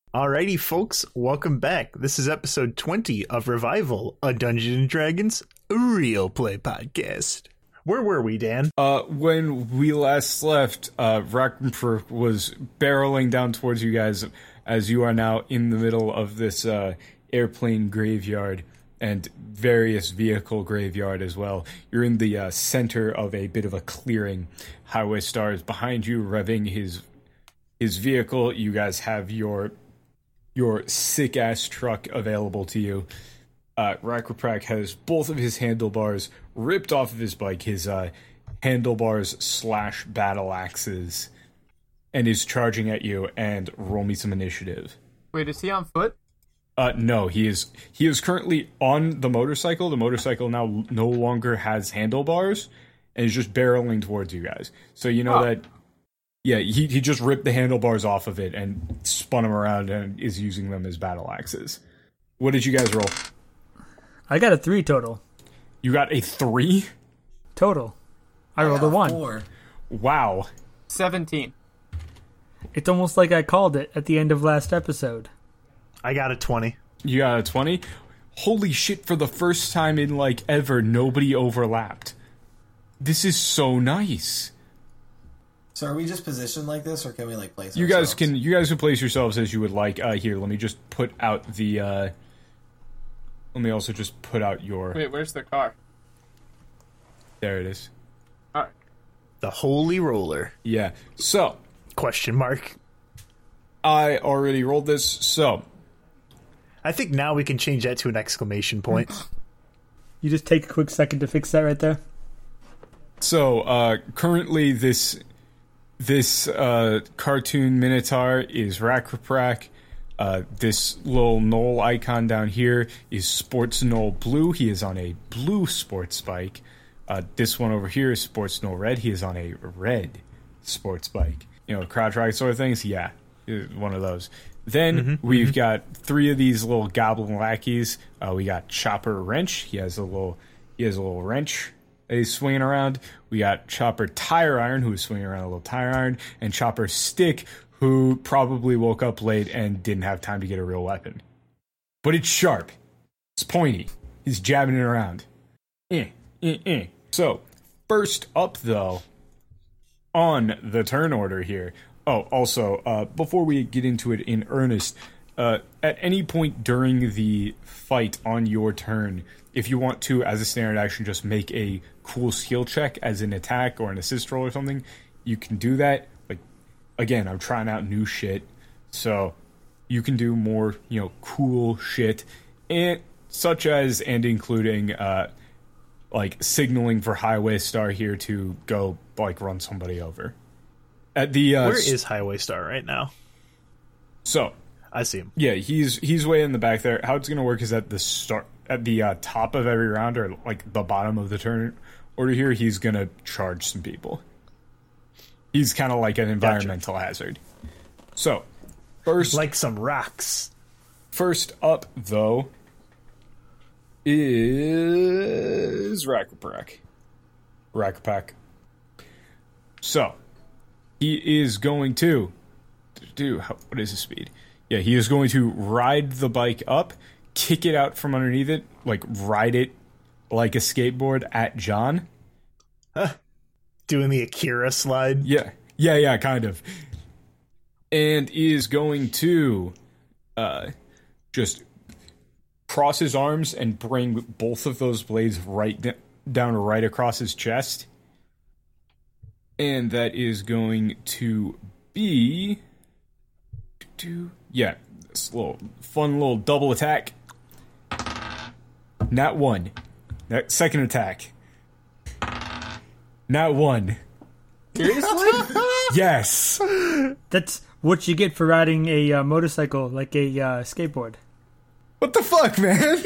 Alrighty, folks, welcome back. This is episode 20 of Revival, a Dungeons & Dragons real play podcast. Where were we, Dan? When we last left, Rackmanfer was barreling down towards you guys as you are now in the middle of this airplane graveyard and various vehicle graveyard as well. You're in the center of a bit of a clearing. Highway Star is behind you, revving his vehicle. You guys have your sick-ass truck available to you. Rackaprak has both of his handlebars ripped off of his bike, his handlebars / battle axes, and is charging at you. And roll me some initiative. Wait, is he on foot? No, he is currently on the motorcycle. The motorcycle now no longer has handlebars, and he's just barreling towards you guys. So you know that... Yeah, he just ripped the handlebars off of it and spun them around and is using them as battle axes. What did you guys roll? I got a 3 total. You got a 3? Total. I rolled a 1. 4. Wow. 17. It's almost like I called it at the end of last episode. I got a 20. You got a 20? Holy shit, for the first time in, ever, nobody overlapped. This is so nice. So are we just positioned like this, or can we, place you ourselves? You guys can place yourselves as you would like. Here, let me just put out the, let me also just put out your... Wait, where's the car? There it is. Alright. The Holy Roller. Yeah, so... Question mark. I already rolled this, so... I think now we can change that to an exclamation point. You just take a quick second to fix that right there. So, currently this cartoon Minotaur is Rackaprak. This little Knoll icon down here is Sports Knoll Blue. He is on a blue sports bike. This one over here is Sports Knoll Red. He is on a red sports bike. You know, crouch ride sort of things? Yeah, one of those. Then we've got 3 of these little goblin lackeys. We got Chopper Wrench. He has a little wrench that he's swinging around. We got Chopper Tire Iron, who is swinging around a little tire iron, and Chopper Stick, who probably woke up late and didn't have time to get a real weapon. But it's sharp. It's pointy. He's jabbing it around. So, first up, though, on the turn order here. Oh, also, before we get into it in earnest, at any point during the fight on your turn, if you want to, as a standard action, just make a cool skill check as an attack or an assist roll or something, you can do that. Again, I'm trying out new shit, so you can do more, cool shit, and such as and including, signaling for Highway Star here to go, run somebody over. At the where is Highway Star right now? So I see him. Yeah, he's way in the back there. How it's gonna work is at the top of every round, or the bottom of the turn order here, he's gonna charge some people. He's kind of like an environmental hazard. So, first... Like some rocks. First up, though, is Rackaprak. So, he is going to... What is his speed? Yeah, he is going to ride the bike up, kick it out from underneath it, ride it like a skateboard at John. Huh. Doing the Akira slide? Yeah, kind of. And is going to just cross his arms and bring both of those blades down right across his chest. And that is going to be... Yeah, this fun little double attack. Nat 1. Second attack. Nat 1. Seriously? Yes. That's what you get for riding a motorcycle like a skateboard. What the fuck, man?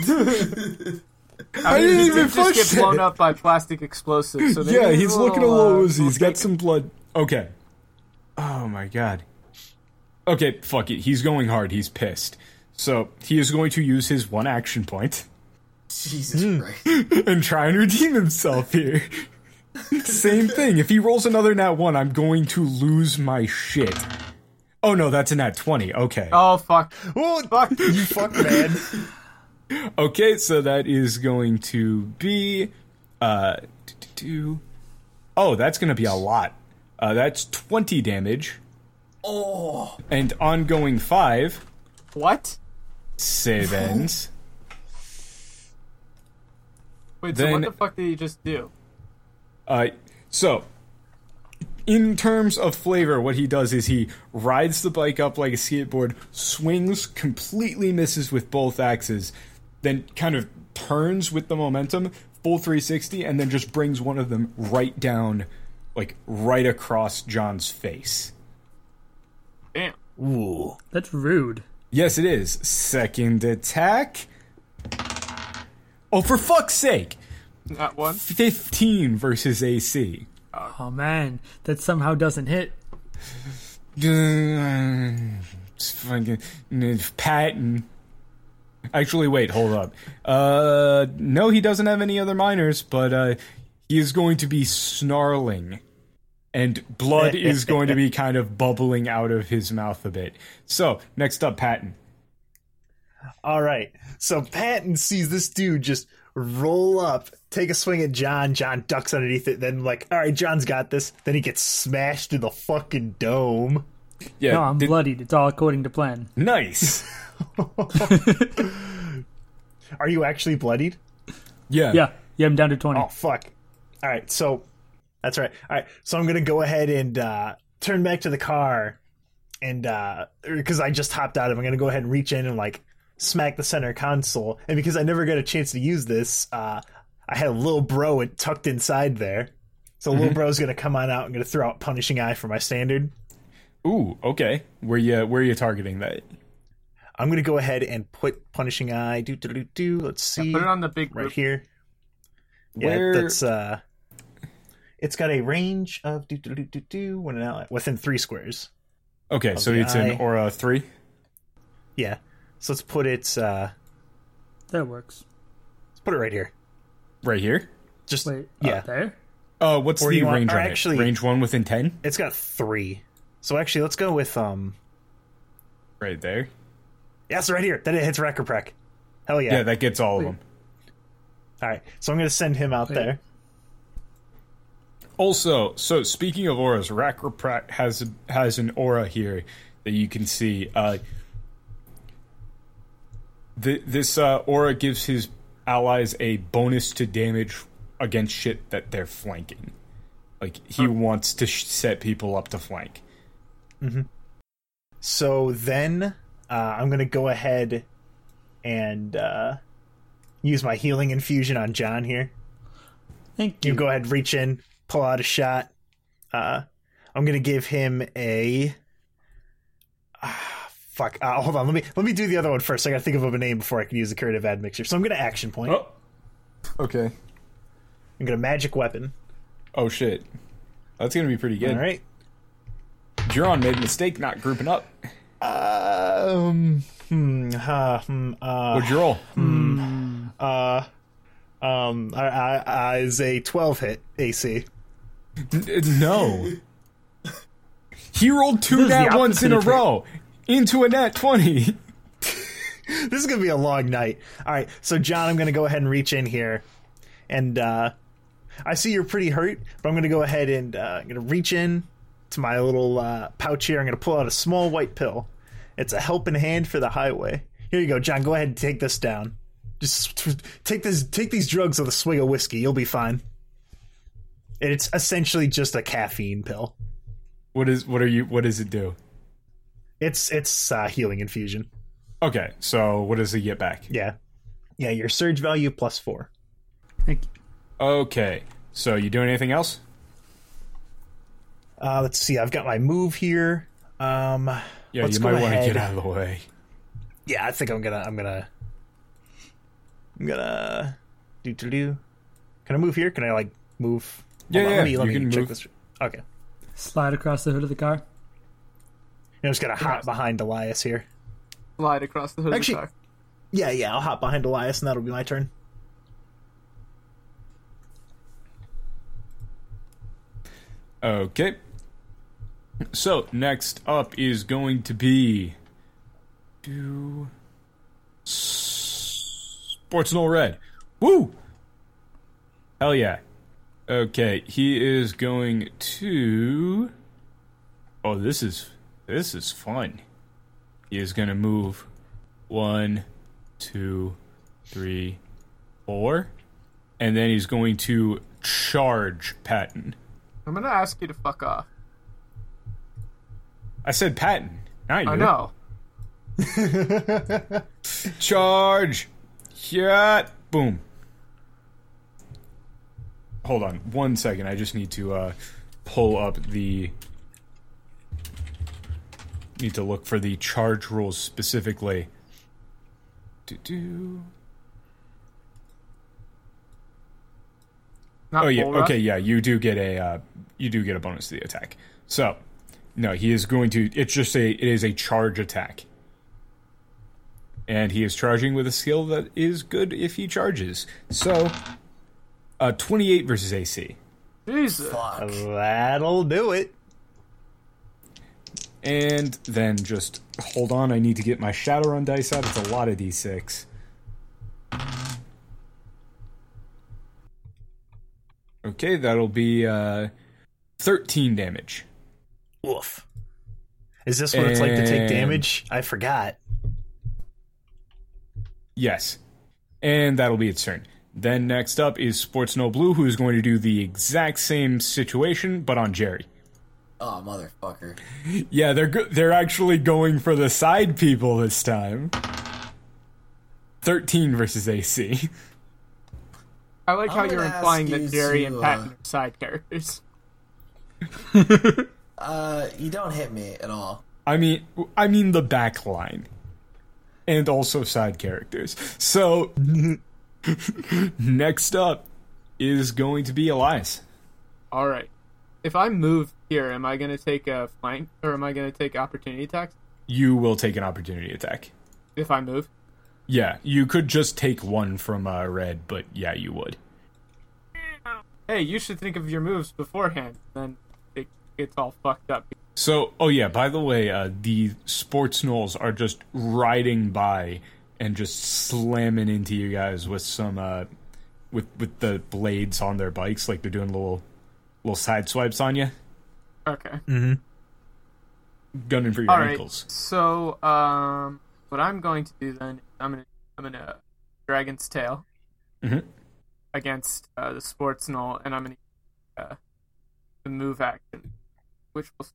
I mean, didn't he even did just push get blown it. up by plastic explosives. So Yeah, he's looking a little woozy. He's got shaken. some blood. Okay. Oh my god. Okay, fuck it. He's going hard. He's pissed. So, he is going to use his one action point Jesus Christ. and try and redeem himself here. Same thing. If he rolls another nat 1, I'm going to lose my shit. Oh no, that's an at 20. Okay. Oh fuck. Oh, Fuck. you fuck, man. Okay, so that is going to be oh, that's going to be a lot. That's 20 damage. Oh, And ongoing 5 What? save ends. Wait, so Then- what the fuck did he just do? So, in terms of flavor, what he does is he rides the bike up like a skateboard, swings, completely misses with both axes, then kind of turns with the momentum, full 360, and then just brings one of them right down, like right across John's face. Damn. Ooh. That's rude. Yes, it is. Second attack. Oh, for fuck's sake! Not one. 15 versus AC. Oh man, that somehow doesn't hit. It's fucking Patton. Actually, wait, hold up. No, he doesn't have any other minors, but he is going to be snarling, and blood is going to be kind of bubbling out of his mouth a bit. So, next up, Patton. All right. So Patton sees this dude just roll up, take a swing at John. John ducks underneath it. Then, like, all right, John's got this. Then he gets smashed in the fucking dome. Yeah, No, I'm bloodied. It's all according to plan. nice. Are you actually bloodied? Yeah, I'm down to 20. Oh, fuck. All right, so that's right. All right, so I'm going to go ahead and turn back to the car. And because I just hopped out of it, I'm going to go ahead and reach in and, like, smack the center console. And because I never got a chance to use this, I had a little bro tucked inside there. So little bro's going to come on out and going to throw out Punishing Eye for my standard. Ooh, okay. Where you targeting that? I'm going to go ahead and put Punishing Eye. Let's see. Put it on the big right group. here. Where- Yeah, that's it's got a range of when an ally within 3 squares. Okay, so the it's eye. an aura 3. Yeah. So let's put it That works. right here. Right here? Just Wait, yeah. there? What's Or the you want- range or on actually- it? Range 1 within 10? It's got 3. So actually let's go with Right there. yeah, so right here. That it hits Reckerprek. Hell yeah. Yeah, that gets all of them. All right. So I'm going to send him out there. Also, so speaking of auras, Rakroprak has an aura here that you can see. This aura gives his allies a bonus to damage against shit that they're flanking. Like, he wants to set people up to flank. So then I'm going to go ahead and use my healing infusion on John here. Thank you. You go ahead, reach in, pull out a shot. I'm going to give him a... fuck. Hold on. Let me do the other one first. I got to think of a name before I can use the curative admixture. So I'm going to action point. Oh. Okay. I'm going to magic weapon. Oh, shit. That's going to be pretty good. All right. Juron made a mistake not grouping up. What'd What'd you roll? Is a 12 hit AC. No. He rolled 2 This is the nat ones in a opposite of row into a nat 20. This is going to be a long night. All right, so John, I'm going to go ahead and reach in here. And I see you're pretty hurt, but I'm going to go ahead and I'm going to reach in to my little pouch here. I'm going to pull out a small white pill. It's a helping hand for the highway. Here you go, John. Go ahead and take this down. Just take these drugs with a swig of whiskey. You'll be fine. And it's essentially just a caffeine pill. What does it do? It's healing infusion. Okay, so what does it get back? Yeah. Your surge value +4. Thank you. Okay, so you doing anything else? Let's see. I've got my move here. Yeah, let's you go might want to ahead. get out of the way. Yeah, I think I'm gonna do. Can I move here? Can I like move? Yeah, Hold on, yeah, Let you me can check move. this. Okay. Slide across the hood of the car. I'm just gonna hop behind Elias here. Slide across the hood Actually- of the car. Yeah. I'll hop behind Elias, and that'll be my turn. Okay. So, next up is going to be... Sports Null Red. Woo! Hell yeah. Okay, he is going to... Oh, this is fun. He is going to move 1, 2, 3, 4. And then he's going to charge Patton. I'm gonna ask you to fuck off. I said Patton. Not you. I know. Charge! Yeah! Boom. Hold on 1 second. I just need to pull up the... Need to look for the charge rules specifically. Not Oh yeah, bull rush? okay, yeah. You do get a bonus to the attack. So, no, he is going to. It is a charge attack, and he is charging with a skill that is good if he charges. So, 28 versus AC, Jesus. Fuck. That'll do it. and then just hold on. I need to get my Shadowrun dice out. It's a lot of d6. Okay, that'll be 13 damage. Woof. Is this what it's like to take damage? I forgot. Yes. And that'll be its turn. Then next up is Sports No Blue, who is going to do the exact same situation, but on Jerry. Oh, motherfucker. Yeah, they're actually going for the side people this time. 13 versus AC. I like how I'm you're gonna implying ask that you Jerry to, and Patton are side characters. You don't hit me at all. I mean the back line. And also side characters. So, next up is going to be Elias. Alright. If I move here, am I going to take a flank, or am I going to take opportunity attacks You will take an opportunity attack. if I move? Yeah, you could just take one from red, but yeah, you would. Hey, you should think of your moves beforehand, then it gets all fucked up. So, oh yeah, by the way, the sports gnolls are just riding by and just slamming into you guys with some, with the blades on their bikes, like they're doing little side swipes on you, Okay. gunning for your Alright, ankles. so, what I'm going to do then, I'm gonna Dragon's Tail Mhm. against the Sports Null, and I'm gonna the move action, which will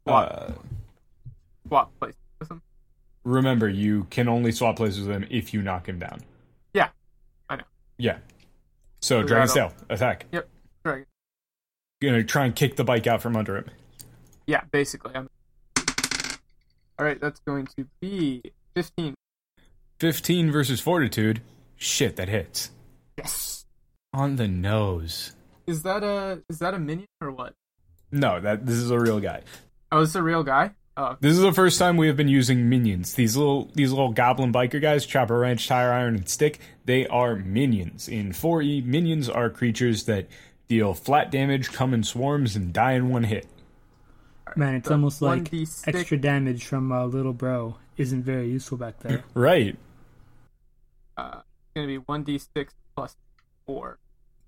swap places with him. Remember, you can only swap places with him if you knock him down. Yeah, I know. Yeah. So, So Dragon's that'll- Tail, attack. Yep, Dragon. Gonna try and kick the bike out from under him. Yeah, basically. Alright, that's going to be 15. 15 versus Fortitude. Shit, that hits. Yes. On the nose. Is that a minion or what? No, this is a real guy. Oh, is this a real guy? Oh, This is the first time we have been using minions. These little goblin biker guys, Chopper Wrench, Tire Iron, and Stick, they are minions. In 4E, minions are creatures that deal flat damage, come in swarms, and die in one hit. Man, it's So almost like 1d6 extra damage from little bro isn't very useful back there. Right. it's going to be 1d6 plus 4.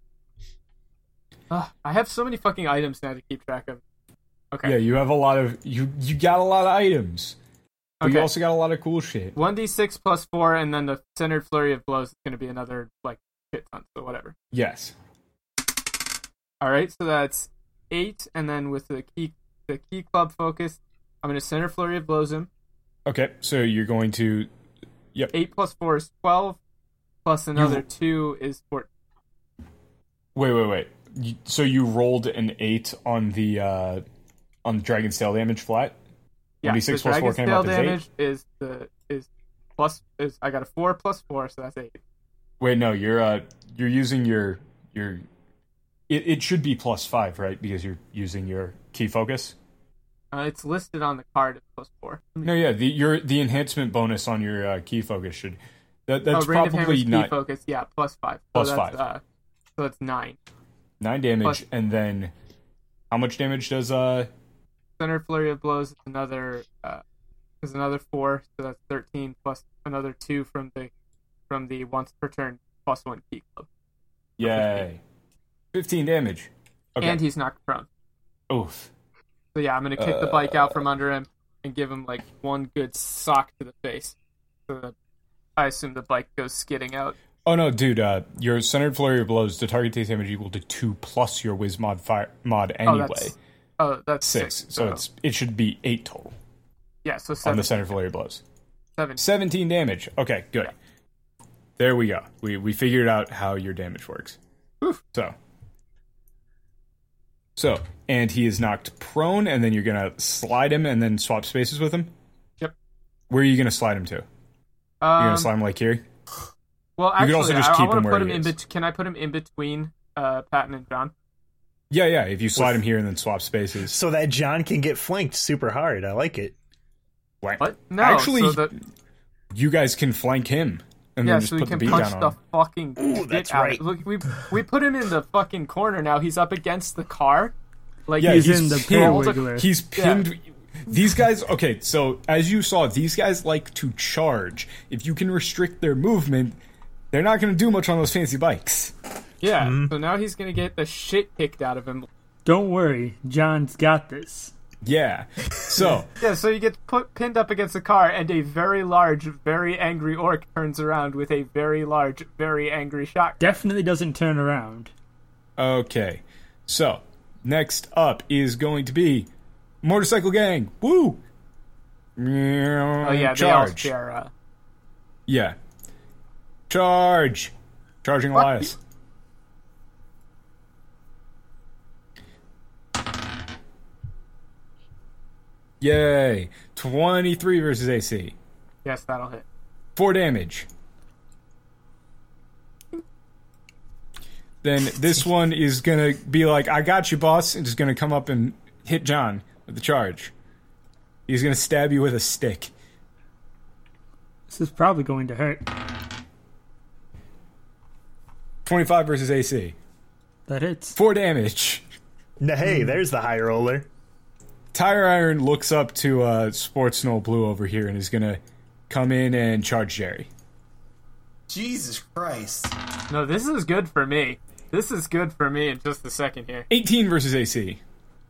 I have so many fucking items now to keep track of. Okay. Yeah, you have a lot of... You got a lot of items. But you Okay. also got a lot of cool shit. 1d6 plus 4, and then the centered flurry of blows is going to be another, like, shit ton, so whatever. Yes. Alright, so that's 8, and then with the key club focus, I'm going to center flurry of blows him. Okay, so you're going to... 8 plus 4 is 12, plus another 2 is 14. Wait. So you rolled an 8 on the Dragon's Tail damage flat? Yeah, 1d6 the plus 4 Dragon's came Tail up as 8? damage is I got a 4 plus 4, so that's 8. Wait, no, you're using your it should be plus 5, right? Because you're using your key focus. It's listed on the card as plus 4. No, yeah, the enhancement bonus on your key focus should that's Ring of probably Hammers key not focus, yeah, plus 5. Plus so that's, 5. So that's 9. 9 damage, plus- and then how much damage does Center Flurry of Blows is another 4, so that's 13 plus another 2 from the once per turn +1 key club. Yay. 15 damage. Okay. And he's knocked prone. Oof. So yeah, I'm gonna kick the bike out from under him and give him like one good sock to the face. So that I assume the bike goes skidding out. Oh no, dude! Your centered flurry of blows. The target takes damage equal to 2 plus your whiz mod anyway. That's 6. So it should be 8 total yeah. So on the centered flurry of blows. 17 damage. Okay, good. Yeah. There we go. We figured out how your damage works. Oof. So, and he is knocked prone, and then you're gonna slide him, and then swap spaces with him. Yep. Where are you gonna slide him to? You're gonna slide him like here. Well, actually, also just keep I him want to where put he him is. Can I put him in between Patton and John? Yeah. If you slide him here and then swap spaces. So that John can get flanked super hard. I like it. What? No. Actually, so you guys can flank him and yeah, then just so we put the can beat punch down the on him. fucking Ooh, that's shit out of right. it. Look, we put him in the fucking corner now. He's up against the car. Like Yeah, He's in the pinned. Pear Wiggler. He's pinned. These guys, okay, so as you saw, these guys like to charge. If you can restrict their movement, they're not going to do much on those fancy bikes. Yeah. Mm-hmm. So now he's gonna get the shit kicked out of him. Don't worry, John's got this. Yeah. So, Yeah. So you get pinned up against the car, and a very large, very angry orc turns around with a very large, very angry shotgun. Definitely doesn't turn around. okay. So, next up is going to be Motorcycle Gang. Woo! Oh yeah, they all Charge. share. Yeah. Charge! Charging Fuck Elias. Yay! 23 versus AC. Yes, that'll hit. 4 damage. Then this one is gonna be like, I got you, boss, and just gonna come up and hit John with the charge. He's gonna stab you with a stick. This is probably going to hurt. 25 versus AC. That hits. 4 damage. Now, hey, there's the high roller. Tire Iron looks up to Sports Snow Blue over here and is gonna come in and charge Jerry. Jesus Christ. No, this is good for me. This is good for me in just a second here. 18 versus AC.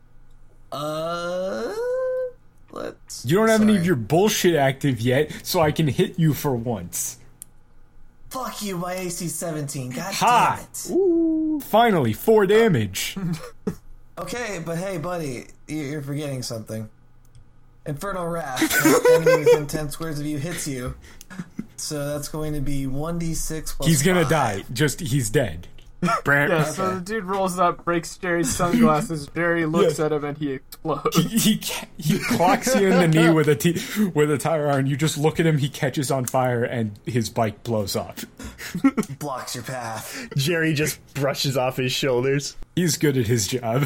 Let's. You don't have any of sorry. your bullshit active yet, so I can hit you for once. Fuck you, my AC 17. God Ha! damn it. Ooh, finally, 4 damage. Okay, but hey, buddy, you're forgetting something. Infernal Wrath. Enemy within 10 squares of you hits you. So that's going to be 1d6 plus He's gonna 5. die. Just, he's dead. Yeah, so the dude rolls up, breaks Jerry's sunglasses. Jerry looks at him and he explodes. He clocks you in the knee with a tire iron. You just look at him. He catches on fire, and his bike blows up. Blocks your path. Jerry just brushes off his shoulders. He's good at his job.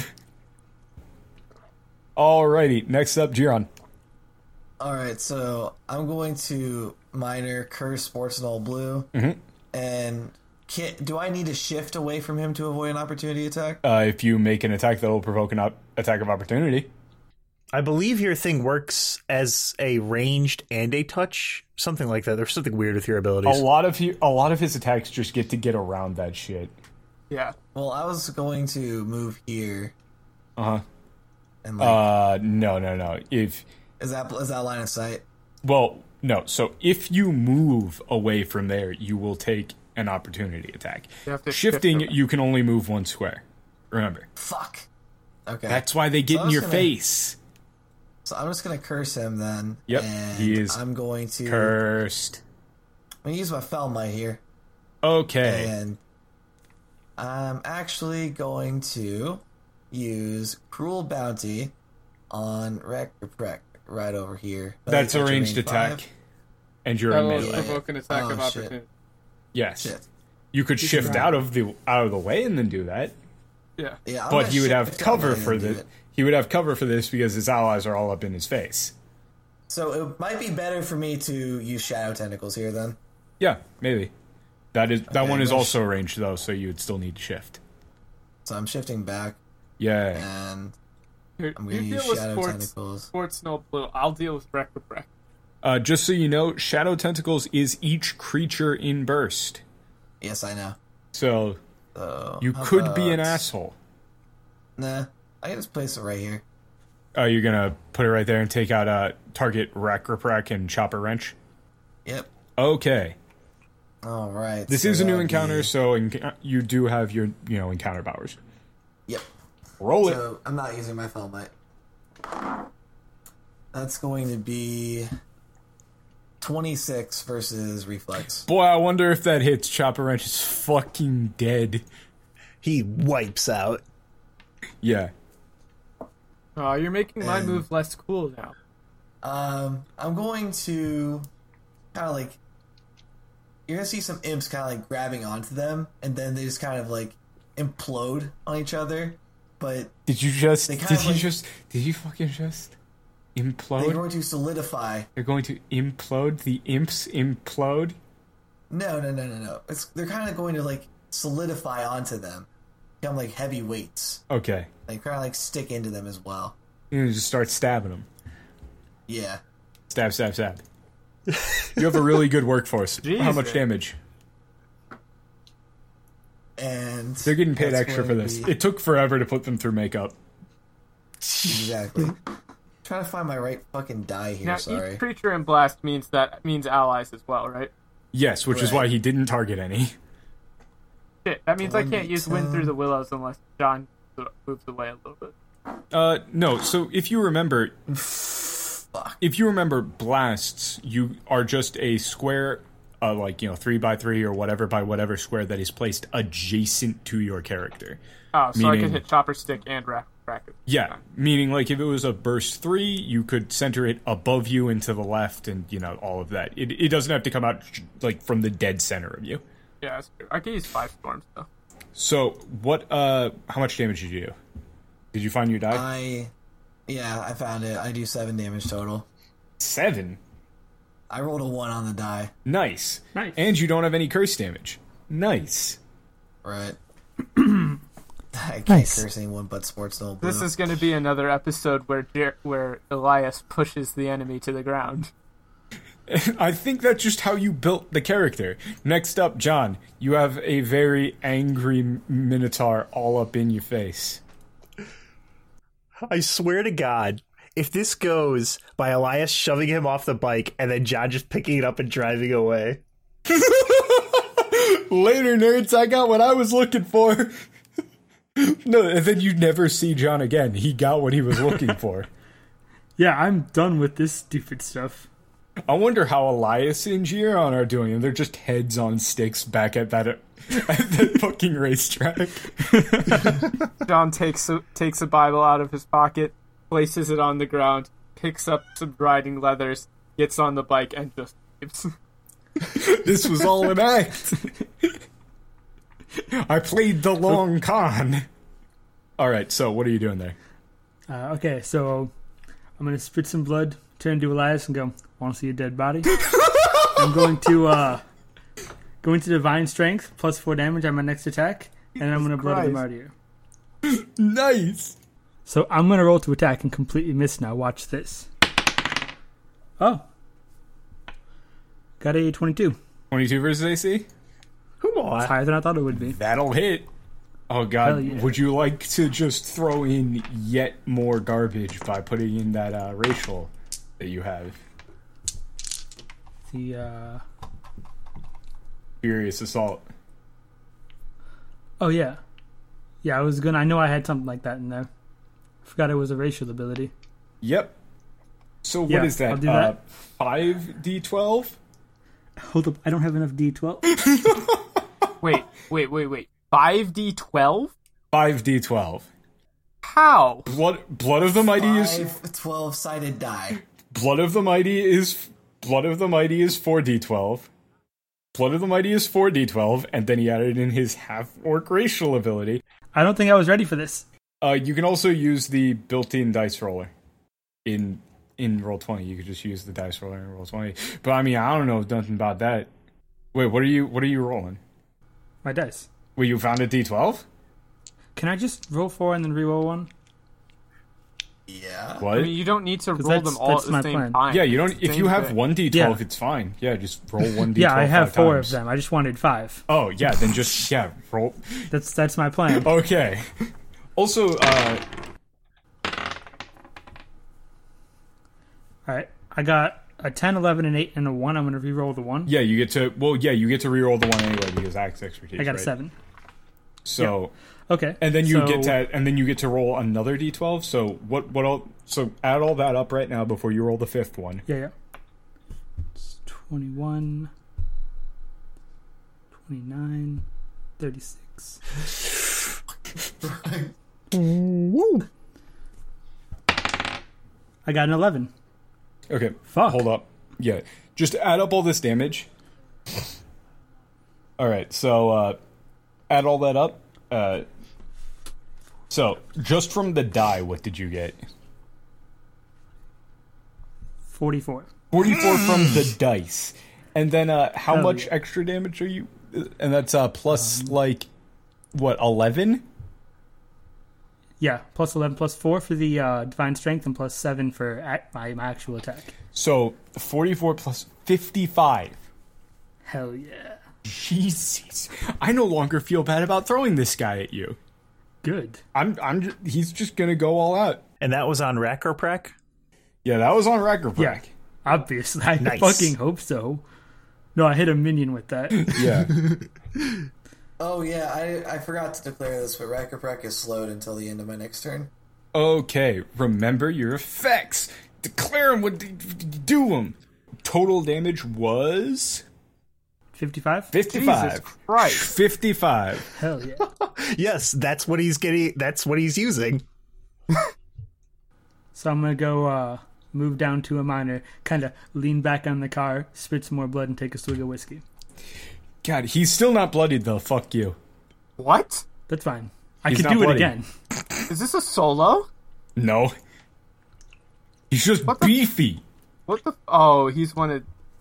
Alrighty, next up, Giron. Alright, so I'm going to minor curse Sports Null Blue. Mhm. And do I need to shift away from him to avoid an opportunity attack? If you make an attack that will provoke an attack of opportunity. I believe your thing works as a ranged and a touch, something like that. There's something weird with your A abilities. lot of his attacks just get around that shit. Yeah. Well, I was going to move here. Uh-huh. And like, No. is that line of sight? Well, no. So if you move away from there, you will take an opportunity attack. You have to Shifting, shift you can only move 1 square. Remember. Fuck. Okay. That's why they get So I in was your gonna- face. So I'm just going to curse him then. Yep, And he is I'm going to... Cursed. I'm going to use my Felmite here. Okay. And I'm actually going to use Cruel Bounty on Rekrek right over here. That's a Range ranged attack. 5. And you're That in will melee. provoke an attack Oh, of shit. opportunity. Yes. Shit. You could shift out of the way and then do that. Yeah. Yeah, I'm But gonna he would have shift out cover and for do this. it. He would have cover for this because his allies are all up in his face. So it might be better for me to use Shadow Tentacles here then. Yeah, maybe. That one is well, also ranged though, so you would still need to shift. So I'm shifting back Yeah. and Here, I'm you gonna deal use with Shadow sports, Tentacles. sports Snow Blue. I'll deal with Wreck with Wreck. Just so you know, Shadow Tentacles is each creature in burst. Yes, I know. So So you how could be an about- asshole. Nah, I can just place it right here. You're gonna put it right there and take out target Rack and Chopper Wrench? Yep. Okay. All right. This so is a new that'll encounter, be- so you do have your, encounter powers. Yep. Roll it. So I'm not using my Felmite. That's going to be 26 versus Reflex. Boy, I wonder if that hits. Chopper Wrench is fucking dead. He wipes out. Yeah. Oh, you're making my And- move less cool now. I'm going to kind of like, you're gonna see some imps kind of like grabbing onto them, and then they just kind of like implode on each other. But Did you just? They Did kind of you like- just? Did you fucking just they're implode? going to solidify. They're going to implode. The imps implode. No. They're kind of going to like solidify onto them, become like heavy weights. Okay. Like kind of like stick into them as well. You just start stabbing them. Yeah. Stab, stab, stab. You have a really good workforce. How much Jesus. damage? And They're getting paid that's extra for going to this. be- It took forever to put them through makeup. Exactly. Trying to find my right fucking die here. Now, Sorry. each creature in blast means allies as well, right? Yes, which is Right. why he didn't target any. Shit, that means I can't use Wind 1d10. Through the Willows unless John moves away a little bit. No, so if you remember, Fuck. blasts, you are just a square, 3x3 or whatever by whatever square that is placed adjacent to your character. Oh, so I Meaning- can hit Chopper Stick and Rack. Yeah, meaning like if it was a burst 3, you could center it above you and to the left and, all of that. It doesn't have to come out like from the dead center of you. Yeah, that's true. I can use 5 storms though. So, how much damage did you do? Did you find your die? I found it. I do 7 damage total. 7? I rolled a 1 on the die. Nice. Nice. And you don't have any curse damage. Nice. Right. I can't Nice. curse anyone but Sports Noble Blue. This is going to be another episode where Elias pushes the enemy to the ground. I think that's just how you built the character. Next up, John, you have a very angry Minotaur all up in your face. I swear to God, if this goes by Elias shoving him off the bike and then John just picking it up and driving away. Later, nerds, I got what I was looking for. No, and then you never see John again. He got what he was looking for. Yeah, I'm done with this stupid stuff. I wonder how Elias and Giron are doing. And they're just heads on sticks back at that fucking racetrack. John takes a Bible out of his pocket, places it on the ground, picks up some riding leathers, gets on the bike, and just leaves. This was all an act. I played the long con. All right, so what are you doing there? Okay, so I'm going to spit some blood, turn to Elias, and go, want to see a dead body? I'm going to go into Divine Strength, plus 4 damage on my next attack, and I'm going to blood him out here. Nice. So I'm going to roll to attack and completely miss now. Watch this. Oh. Got a 22. 22 versus AC? Come It's on. higher than I thought it would be. That'll hit. Oh Hell god, yeah. would you like to just throw in yet more garbage by putting in that racial that you have? The, Furious Assault. Oh, yeah. Yeah, I know I had something like that in there. I forgot it was a racial ability. Yep. So Yeah, what is that? I'll do that. 5d12? Hold up, I don't have enough D12. Wait. 5d12? 5d12. How? Blood of the mighty is 12-sided die. Blood of the mighty is 4d12. Blood of the mighty is 4d12, and then he added in his half-orc racial ability. I don't think I was ready for this. You can also use the built-in dice roller in Roll20. You could just use the dice roller in Roll20. But I mean, I don't know nothing about that. Wait, what are you rolling? My dice. Wait, you found a d12? Can I just roll 4 and then re-roll 1? Yeah. What? I mean, you don't need to roll that's- them all that's at the my same plan. time. Yeah, you don't. It's the If you same have thing. one d12, Yeah. it's fine. Yeah, just roll one d12. Yeah, I have 4 times. of them. I just wanted 5. Oh yeah, then just roll. That's my plan. Okay. Also, All right, I got a 10, 11, and 8, and a 1. I'm gonna re-roll the 1. yeah, you get to. Well, yeah, you get to reroll the one anyway because axe expertise. I got a right? 7. So, Okay, and then you so- get to, and then you get to roll another d12. So what all? So add all that up right now before you roll the 5th one. Yeah. It's 21, 29, 36. I got an 11. Okay. Fuck. Hold up. Yeah. Just add up all this damage. All right. So add all that up. So just from the die, what did you get? 44. 44 from the dice. And then how Hell much yeah. extra damage are you? And that's plus like what, 11? Yeah, plus 11, plus 4 for the divine strength, and plus 7 for my actual attack. So 44 plus 55. Hell yeah. Jesus. I no longer feel bad about throwing this guy at you. Good. He's just going to go all out. And that was on Rack or Prack? Yeah, that was on Rackerbrack. Yeah, obviously. I Nice. fucking hope so. No, I hit a minion with that. Yeah. Oh yeah, I forgot to declare this, but Rackerprack is slowed until the end of my next turn. Okay, remember your effects. Declare them, do them. Total damage was 55? 55. Jesus Christ. 55. Hell yeah. Yes, that's what he's getting. That's what he's using. So I'm going to go move down to a minor, kind of lean back on the car, spit some more blood, and take a swig of whiskey. God, he's still not bloodied though. Fuck you. What? That's fine. I He's could not do bloody. it again. Is this a solo? No. He's just What the- beefy. What the? Oh, he's one of.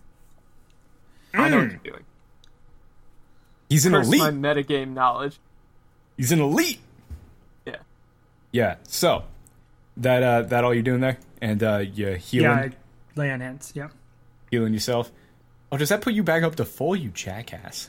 I know what you're doing. He's an Curse elite. my metagame knowledge. He's an elite. Yeah. Yeah. So that all you're doing there, and you healing, Yeah, I lay on hands. Yeah. healing yourself. Oh, does that put you back up to full, you jackass?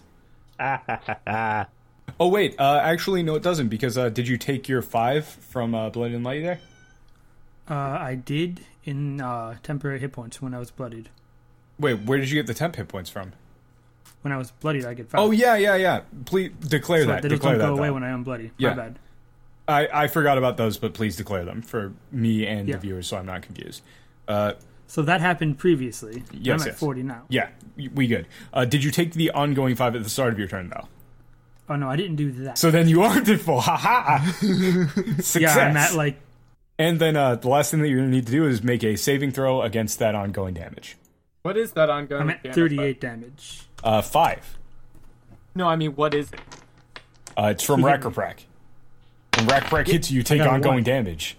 Oh wait, actually no, it doesn't because did you take your 5 from Blood and Light there? I did in temporary hit points when I was bloodied. Wait, where did you get the temp hit points from? When I was bloodied, I get 5. Oh yeah. Please declare So that. they just Declare don't that. go away though. when I am bloody. Yeah. My bad. I forgot about those, but please declare them for me and Yeah. the viewers, so I'm not confused. So that happened previously. Yes, I'm at yes. 40 now. Yeah, we good. Did you take the ongoing 5 at the start of your turn though? Oh no, I didn't do that. So then you aren't at full. Ha ha. Success. yeah, I'm at like And then the last thing that you're going to need to do is make a saving throw against that ongoing damage. What is that ongoing? I'm at damage 38 damage. 5. by? No, I mean, what is it? It's from He hit me. Rackerprack. When Rackerprack hits you, you take got a ongoing 1. damage.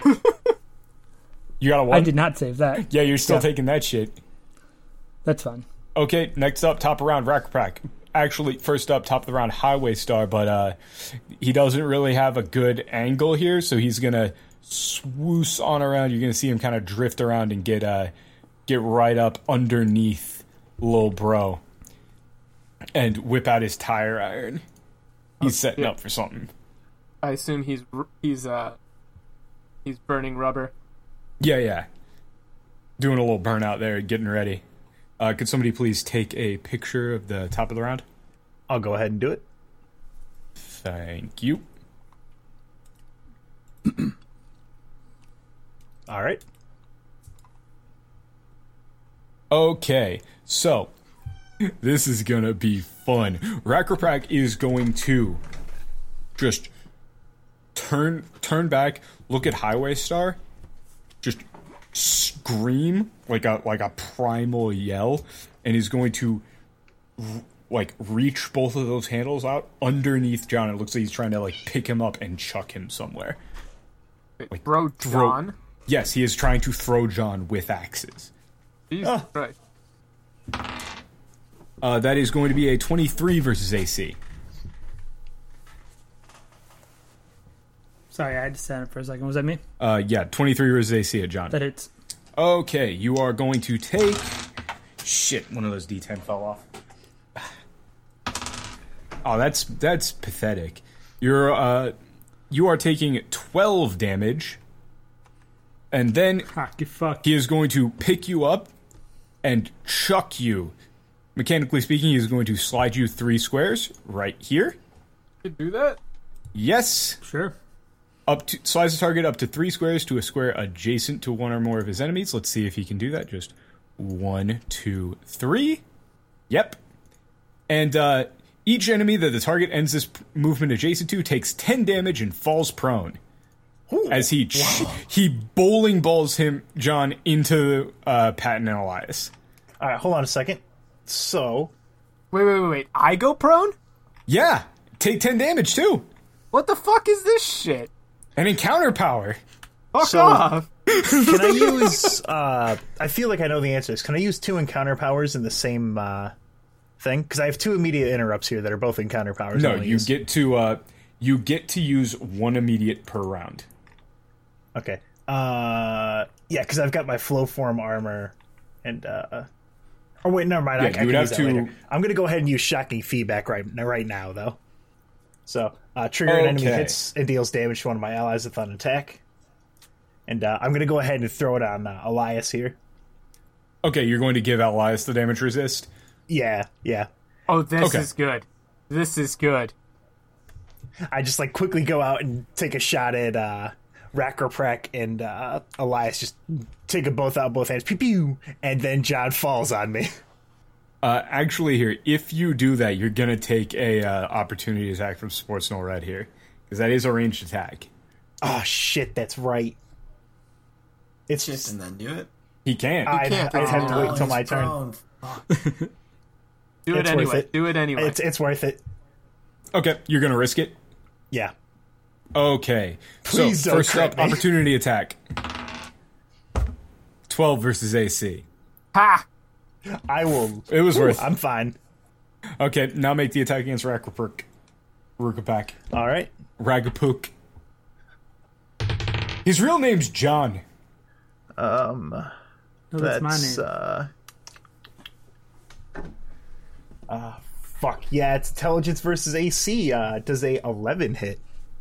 You got a 1? I did not save that. Yeah, you're still Yeah. taking that shit. That's fine. Okay, next up, top of round, Rackerprack. Actually, first up, top of the round, Highway Star, but he doesn't really have a good angle here, so he's going to swoosh on around. You're going to see him kind of drift around and get right up underneath Lil Bro and whip out his tire iron. He's setting yeah. up for something. I assume he's burning rubber. Yeah. Doing a little burnout there, getting ready. Could somebody please take a picture of the top of the round? I'll go ahead and do it. Thank you. All right. Okay, so this is gonna be fun. Rackerprack is going to just turn back, look at Highway Star, just scream like a primal yell, and he's going to reach both of those handles out underneath John. It looks like he's trying to pick him up and chuck him somewhere. Wait, bro, John. Yes, he is trying to throw John with axes. Jesus Christ. That is going to be a 23 versus AC. Sorry, I had to stand up for a second. Was that me? Yeah, 23 versus AC at John. That hits. Okay, you are going to take... Shit, one of those D10 fell off. Oh, that's pathetic. You are taking 12 damage, and then Get fucked. he is going to pick you up and chuck you. Mechanically speaking, he is going to slide you 3 squares right here. You do that? Yes. Sure. Slides the target up to 3 squares to a square adjacent to one or more of his enemies. Let's see if he can do that. Just 1, 2, 3. Yep. And each enemy that the target ends this movement adjacent to takes 10 damage and falls prone. Ooh, As he bowling balls him, John, into Patton and Elias. All right, hold on a second. So, Wait. I go prone? Yeah, take 10 damage too. What the fuck is this shit? And encounter power. Fuck So- off. can I use? I feel like I know the answers. Can I use 2 encounter powers in the same thing? Because I have 2 immediate interrupts here that are both encounter powers. No, I wanna you use. get to use 1 immediate per round. Okay. Yeah, because I've got my flow form armor, and oh wait, never mind. Yeah, I you can would use have that to- later. I'm gonna go ahead and use shocking feedback right now, though. So trigger an enemy Okay. hits and deals damage to one of my allies with an attack, and I'm gonna go ahead and throw it on Elias here. Okay, you're going to give Elias the damage resist. Yeah. Oh, this Okay. is good. This is good. I just like quickly go out and take a shot at Rackerprek and Elias. Just take them both out, both hands, pew pew, and then John falls on me. Actually, here, if you do that, you're gonna take a opportunity attack from Sports No Red here, because that is a ranged attack. Oh shit, that's right. It's Shit, just and then do it. He can't. I'd have to wait until my he's turn. prone. Fuck. Do it It's worth anyway. it. Do it anyway. It's worth it. Okay, you're gonna risk it. Yeah. Okay. Please so don't first crit up, me. opportunity attack. 12 versus AC. Ha! I will. It was worth. I'm fine. Okay, now make the attack against Ragapuk. Rukapak. All right. Ragapuk. His real name's John. No, that's my That's name. fuck yeah. It's intelligence versus AC. Does a 11 hit?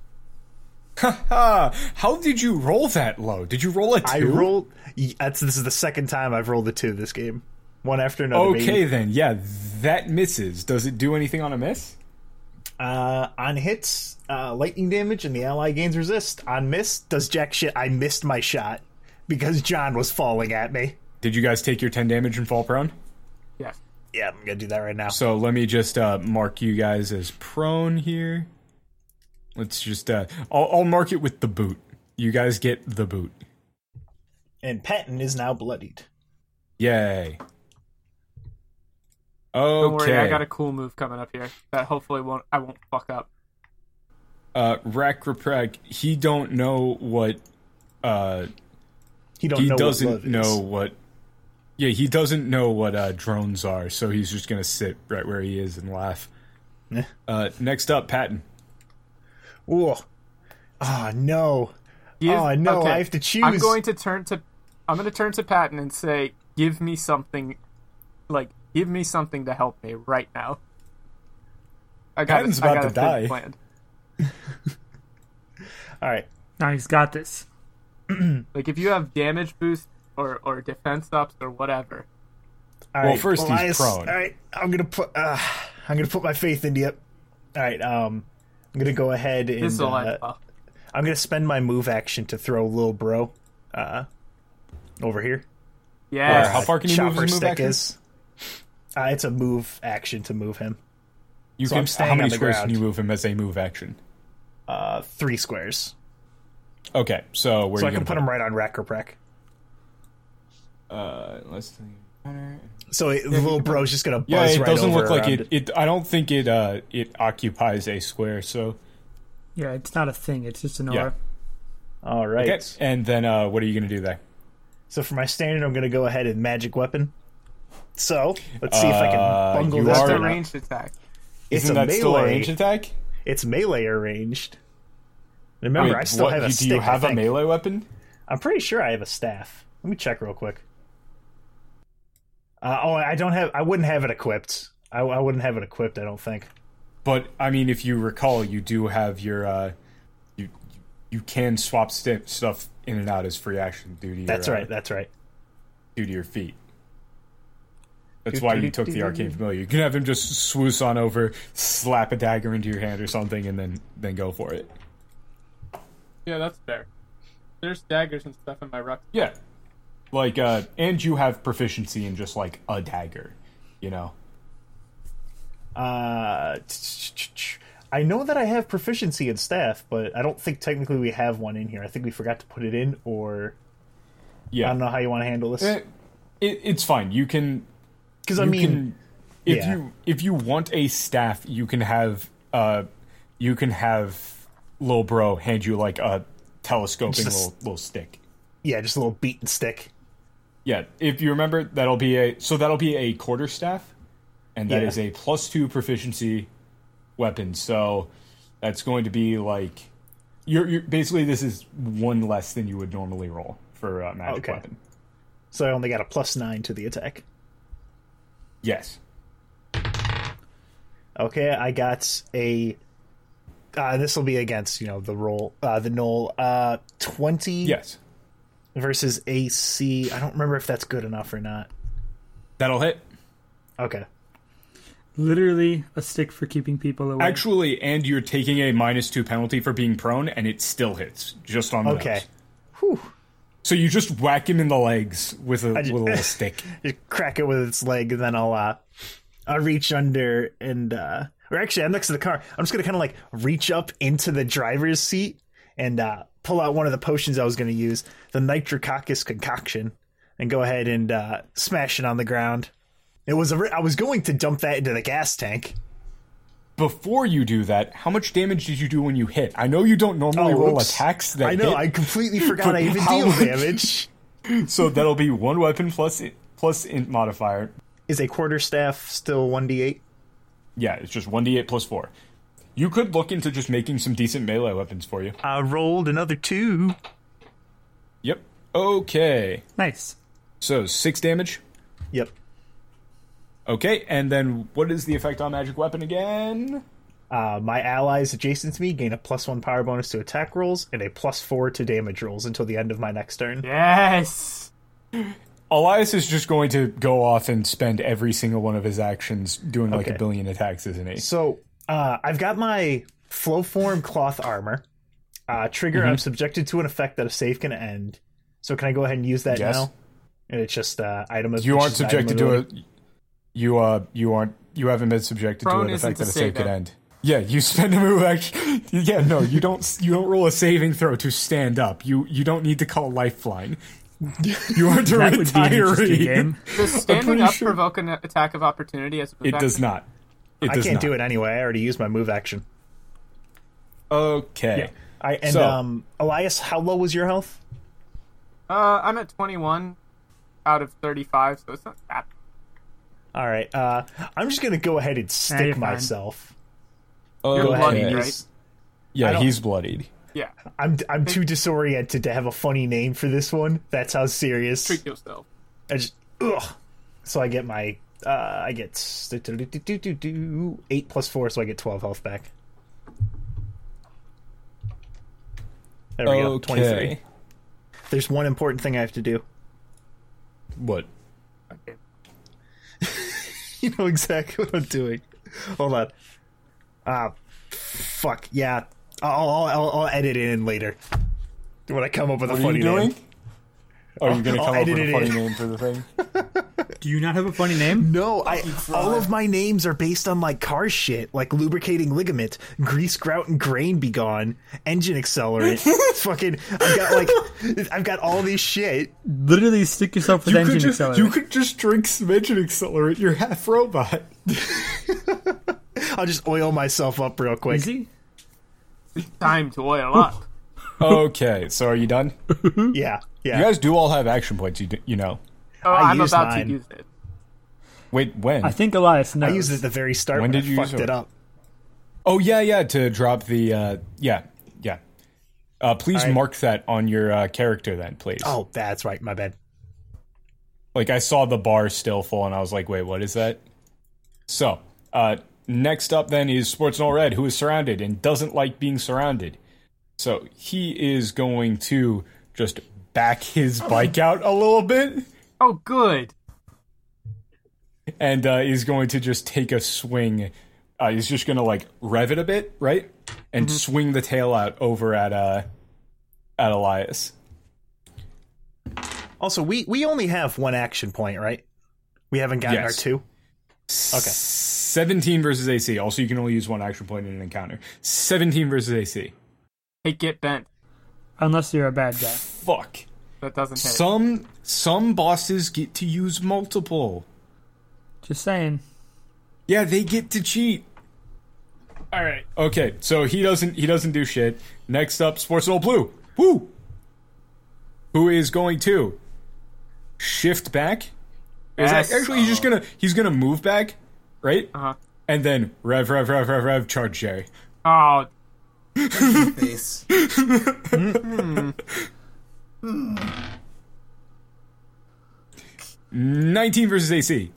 How did you roll that low? Did you roll a 2? I rolled. This is the second time I've rolled a 2 this game. One after another. Okay, baby. then. Yeah, that misses. Does it do anything on a miss? On hits, lightning damage, and the ally gains resist. On miss, does jack shit. I missed my shot because John was falling at me. Did you guys take your 10 damage and fall prone? Yes. Yeah, I'm gonna do that right now. So let me just mark you guys as prone here. Let's just... I'll mark it with the boot. You guys get the boot. And Patton is now bloodied. Yay. Don't worry, I Okay. got a cool move coming up here that hopefully I won't fuck up. Rakrapreg, he don't know what... He he know doesn't what love know is. what... Yeah, he doesn't know what drones are, so he's just gonna sit right where he is and laugh. Eh. Next up, Patton. Ooh. Oh no. Oh, no, I have to choose. I'm going to turn to Patton and say, give me something to help me right now. Patton's about to die. Planned. All right. No, he's got this. Like if you have damage boost or defense ups or whatever. All Well, right. first he's Elias, prone. All right. I'm gonna put my faith into you. All right. I'm gonna go ahead and This is all I'm gonna spend my move action to throw Lil Bro over here. yeah. How far can you move Chopper his move stick action? is. It's a move action to move him. You So can. I'm staying How many on the squares ground. can you move him as a move action? 3 squares. Okay, so where So are I you can put gonna him right on Rackerprek. Let's think. So Lil Bro's just gonna buzz Yeah, it right doesn't over look like around it. I don't think it. It occupies a square. So Yeah, it's not a thing. It's just an Yeah. aura. All right. okay. And then what are you gonna do there? So for my standard, I'm going to go ahead and magic weapon. So let's see if I can bungle you this. That's are- a one up. ranged attack. It's Isn't a that still a melee. ranged attack? It's melee arranged. Remember, Wait, I still have a do stick. you have I a think. melee weapon? I'm pretty sure I have a staff. Let me check real quick. I don't have. I wouldn't have it equipped. I wouldn't have it equipped. I don't think. But I mean, if you recall, you do have your you can swap stuff in and out as free action due to your, That's right. That's right. due to your feet. That's why you took the arcane familiar. You can have him just swoosh on over, slap a dagger into your hand or something, and then go for it. Yeah, that's fair. There's daggers and stuff in my ruck. Yeah, like and you have proficiency in just like a dagger, you know. I know that I have proficiency in staff, but I don't think technically we have one in here. I think we forgot to put it in, or Yeah, I don't know how you want to handle this. It's fine. You can. Because I You mean, can, if you want a staff, you can have Lil Bro hand you like a telescoping Just little stick. yeah, just a little beaten stick. Yeah, if you remember, that'll be a quarterstaff, and that Yeah. is a +2 proficiency weapon. So that's going to be like you're basically, this is one less than you would normally roll for a magic Okay. weapon. So I only got a +9 to the attack. Yes. Okay, I got a. This will be against the roll, the null. 20 Yes. versus AC. I don't remember if that's good enough or not. That'll hit. Okay. Literally a stick for keeping people away. Actually, and you're taking a -2 penalty for being prone, and it still hits just on the Okay. nose. Whew. So you just whack him in the legs with a just- little stick. Just crack it with its leg, and then I'll reach under and or actually I'm next to the car. I'm just gonna kind of like reach up into the driver's seat and pull out one of the potions I was gonna use, the Nitrococcus concoction, and go ahead and smash it on the ground. I was going to dump that into the gas tank. Before you do that, how much damage did you do when you hit? I know you don't normally roll whoops. attacks that I know. hit, I completely forgot but I even how deal much- damage. so that'll be one weapon plus int modifier. Is a quarterstaff still 1d8? Yeah, it's just 1d8 plus 4. You could look into just making some decent melee weapons for you. I rolled another 2. Yep. Okay. Nice. So 6 damage. Yep. Okay, and then what is the effect on magic weapon again? My allies adjacent to me gain a +1 power bonus to attack rolls and a +4 to damage rolls until the end of my next turn. Yes. Elias is just going to go off and spend every single one of his actions doing like Okay. a billion attacks, isn't he? So I've got my flow form cloth armor. Trigger, I'm subjected to an effect that a save can end. So can I go ahead and use that Yes. now? And it's just item of You it's aren't just item subjected to ability. you haven't been subjected Prone to an effect isn't that a a save save could then. end. Yeah, you spend a move action. Yeah, no, you don't roll a saving throw to stand up. You don't need to call lifeline. You are to That would be an interesting retiree. game. Does standing pretty up sure- provoke an attack of opportunity as a move It does action? not. It I does can't not. do it anyway. I already used my move action. Okay. Elias, how low was your health? I'm at 21 out of 35, so it's not that. All right. I'm just gonna go ahead and you're stick fine. myself. You're Go ahead bloodied, and right? use- Yeah, I don't- he's bloodied. Yeah. I'm too disoriented to have a funny name for this one. That's how serious. Treat yourself. I just ugh. So I get my 8 + 4, so I get 12 health back. There we go. 23. Okay. There's one important thing I have to do. What? Okay. You know exactly what I'm doing. Hold on. Fuck yeah. I'll edit it in later when I come up with What a are funny you doing? name. Are you going to I'll come up edit with a it funny in. name for the thing? Do you not have a funny name? No, all of my names are based on like car shit, like lubricating ligament, grease grout and grain be gone, engine accelerant. Fucking, I've got all these shit. Literally stick yourself with engine accelerator. You could just drink some engine accelerant. You're half robot. I'll just oil myself up real quick. Easy? Time to oil up. Okay, so are you done? Yeah. You guys do all have action points, you know. Oh, I I'm used about mine. to use it. Wait, when? I think Elias knows. I used it at the very start When when did I you fucked use it? it up. Oh, yeah, to drop the, yeah. Please All right. mark that on your character then, please. Oh, that's right. My bad. Like, I saw the bar still full, and I was like, wait, what is that? So, next up then is Sports Null Red, who is surrounded and doesn't like being surrounded. So, he is going to just back his bike out a little bit, Oh, good. and is going to just take a swing. He's just going to, like, rev it a bit, right? And swing the tail out over at Elias. Also, we only have one action point, right? We haven't gotten Yes. our two. Okay. 17 versus AC. Also, you can only use one action point in an encounter. 17 versus AC. Hey, get bent. Unless you're a bad guy. Fuck. That doesn't hit. Some bosses get to use multiple. Just saying. Yeah, they get to cheat. All right. Okay, so he doesn't do shit. Next up, Sports Null Blue. Woo! Who is going to shift back? Yes. Actually, he's gonna move back, right? Uh-huh. And then rev, charge Jerry. Oh, Face. 19 versus AC.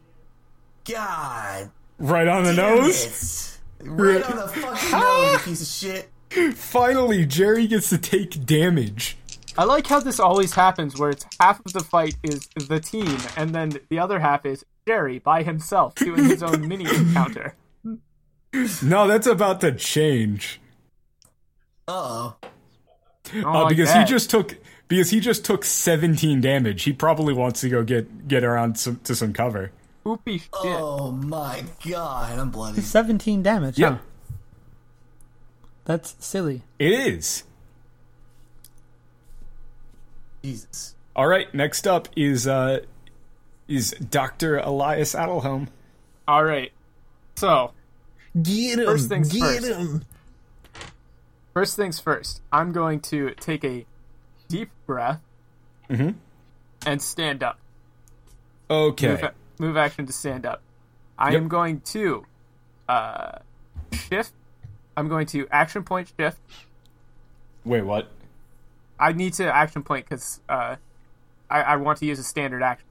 God. Right on the damn nose. it. Right on the fucking nose, you piece of shit. Finally, Jerry gets to take damage. I like how this always happens, where it's half of the fight is the team, and then the other half is Jerry by himself doing his own mini encounter. No, that's about to change. Uh-oh. Because he just took 17 damage. He probably wants to go get around to some cover. Oopie shit. Oh my god, I'm bloody. 17 damage. Yeah. Huh? That's silly. It is. Jesus. All right, next up is Dr. Elias Adelholm. All right. So, Get him! First things Get first. him! first things first, I'm going to take a deep breath and stand up. Okay. Move action to stand up. I Yep. am going to shift. I'm going to action point shift. Wait, what? I need to action point because I want to use a standard action.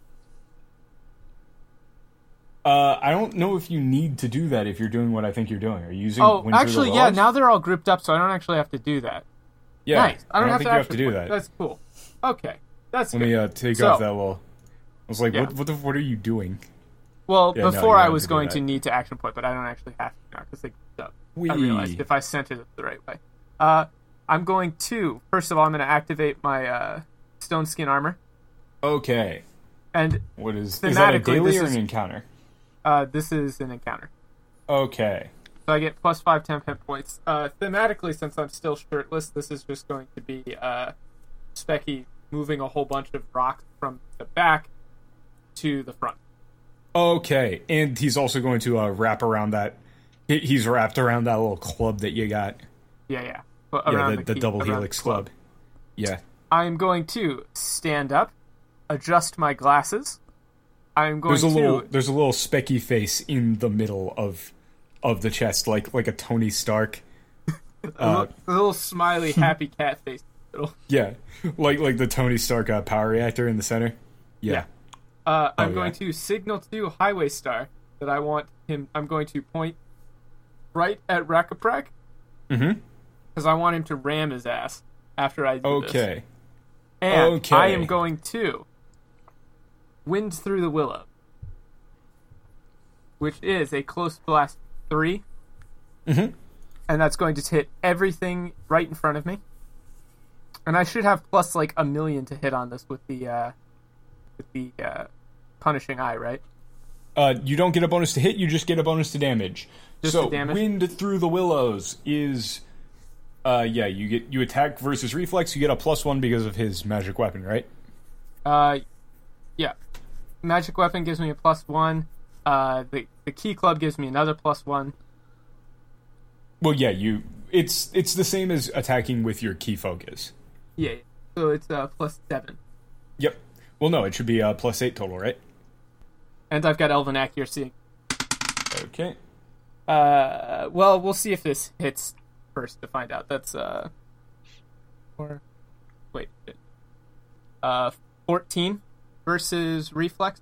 I don't know if you need to do that if you're doing what I think you're doing. Are you using Oh, Wind Through the actually, yeah. Willows? Now they're all grouped up, so I don't actually have to do that. Yeah, Nice. I don't have think to you have action to do point. that. That's cool. Okay, that's Let good. me take So- off that little... I was like, Yeah. what are you doing? Well, Yeah, no, before you I don't was have to do going that. to need to action point, but I don't actually have to now because they grouped up. I Wee. realized if I centered it the right way. I'm going to, first of all, I'm going to activate my stone skin armor. Okay. And What is that a Thematically, daily this or is- an encounter? this is an encounter. Okay. So I get plus 5 temp hit points. Thematically, since I'm still shirtless, this is just going to be Specky moving a whole bunch of rocks from the back to the front. Okay, and he's also going to wrap around that... He's wrapped around that little club that you got. Yeah. But Yeah, around the key- double around helix the club. Yeah. I'm going to stand up, adjust my glasses. I'm going There's a little specky face in the middle of the chest, like a Tony Stark. a little smiley, happy cat face. Yeah, like the Tony Stark power reactor in the center. Yeah. I'm yeah. going to signal to Highway Star that I want him. I'm going to point right at Rakaprak. Mhm. Because I want him to ram his ass after I do this. Okay. And Okay. I am going to Wind Through the Willow, which is a close blast 3. Mhm. And that's going to hit everything right in front of me. And I should have plus like 1,000,000 to hit on this with the punishing eye, right? You don't get a bonus to hit; you just get a bonus to damage. Just so the damage? Wind Through the Willows is, you attack versus reflex. You get a +1 because of his magic weapon, right? Yeah. Magic weapon gives me a +1. The key club gives me another +1. Well, yeah, it's the same as attacking with your key focus. Yeah. So it's +7. Yep. Well, no, it should be +8 total, right? And I've got Elven Accuracy. Okay. Well, we'll see if this hits first to find out. That's Or wait, 14 versus reflex.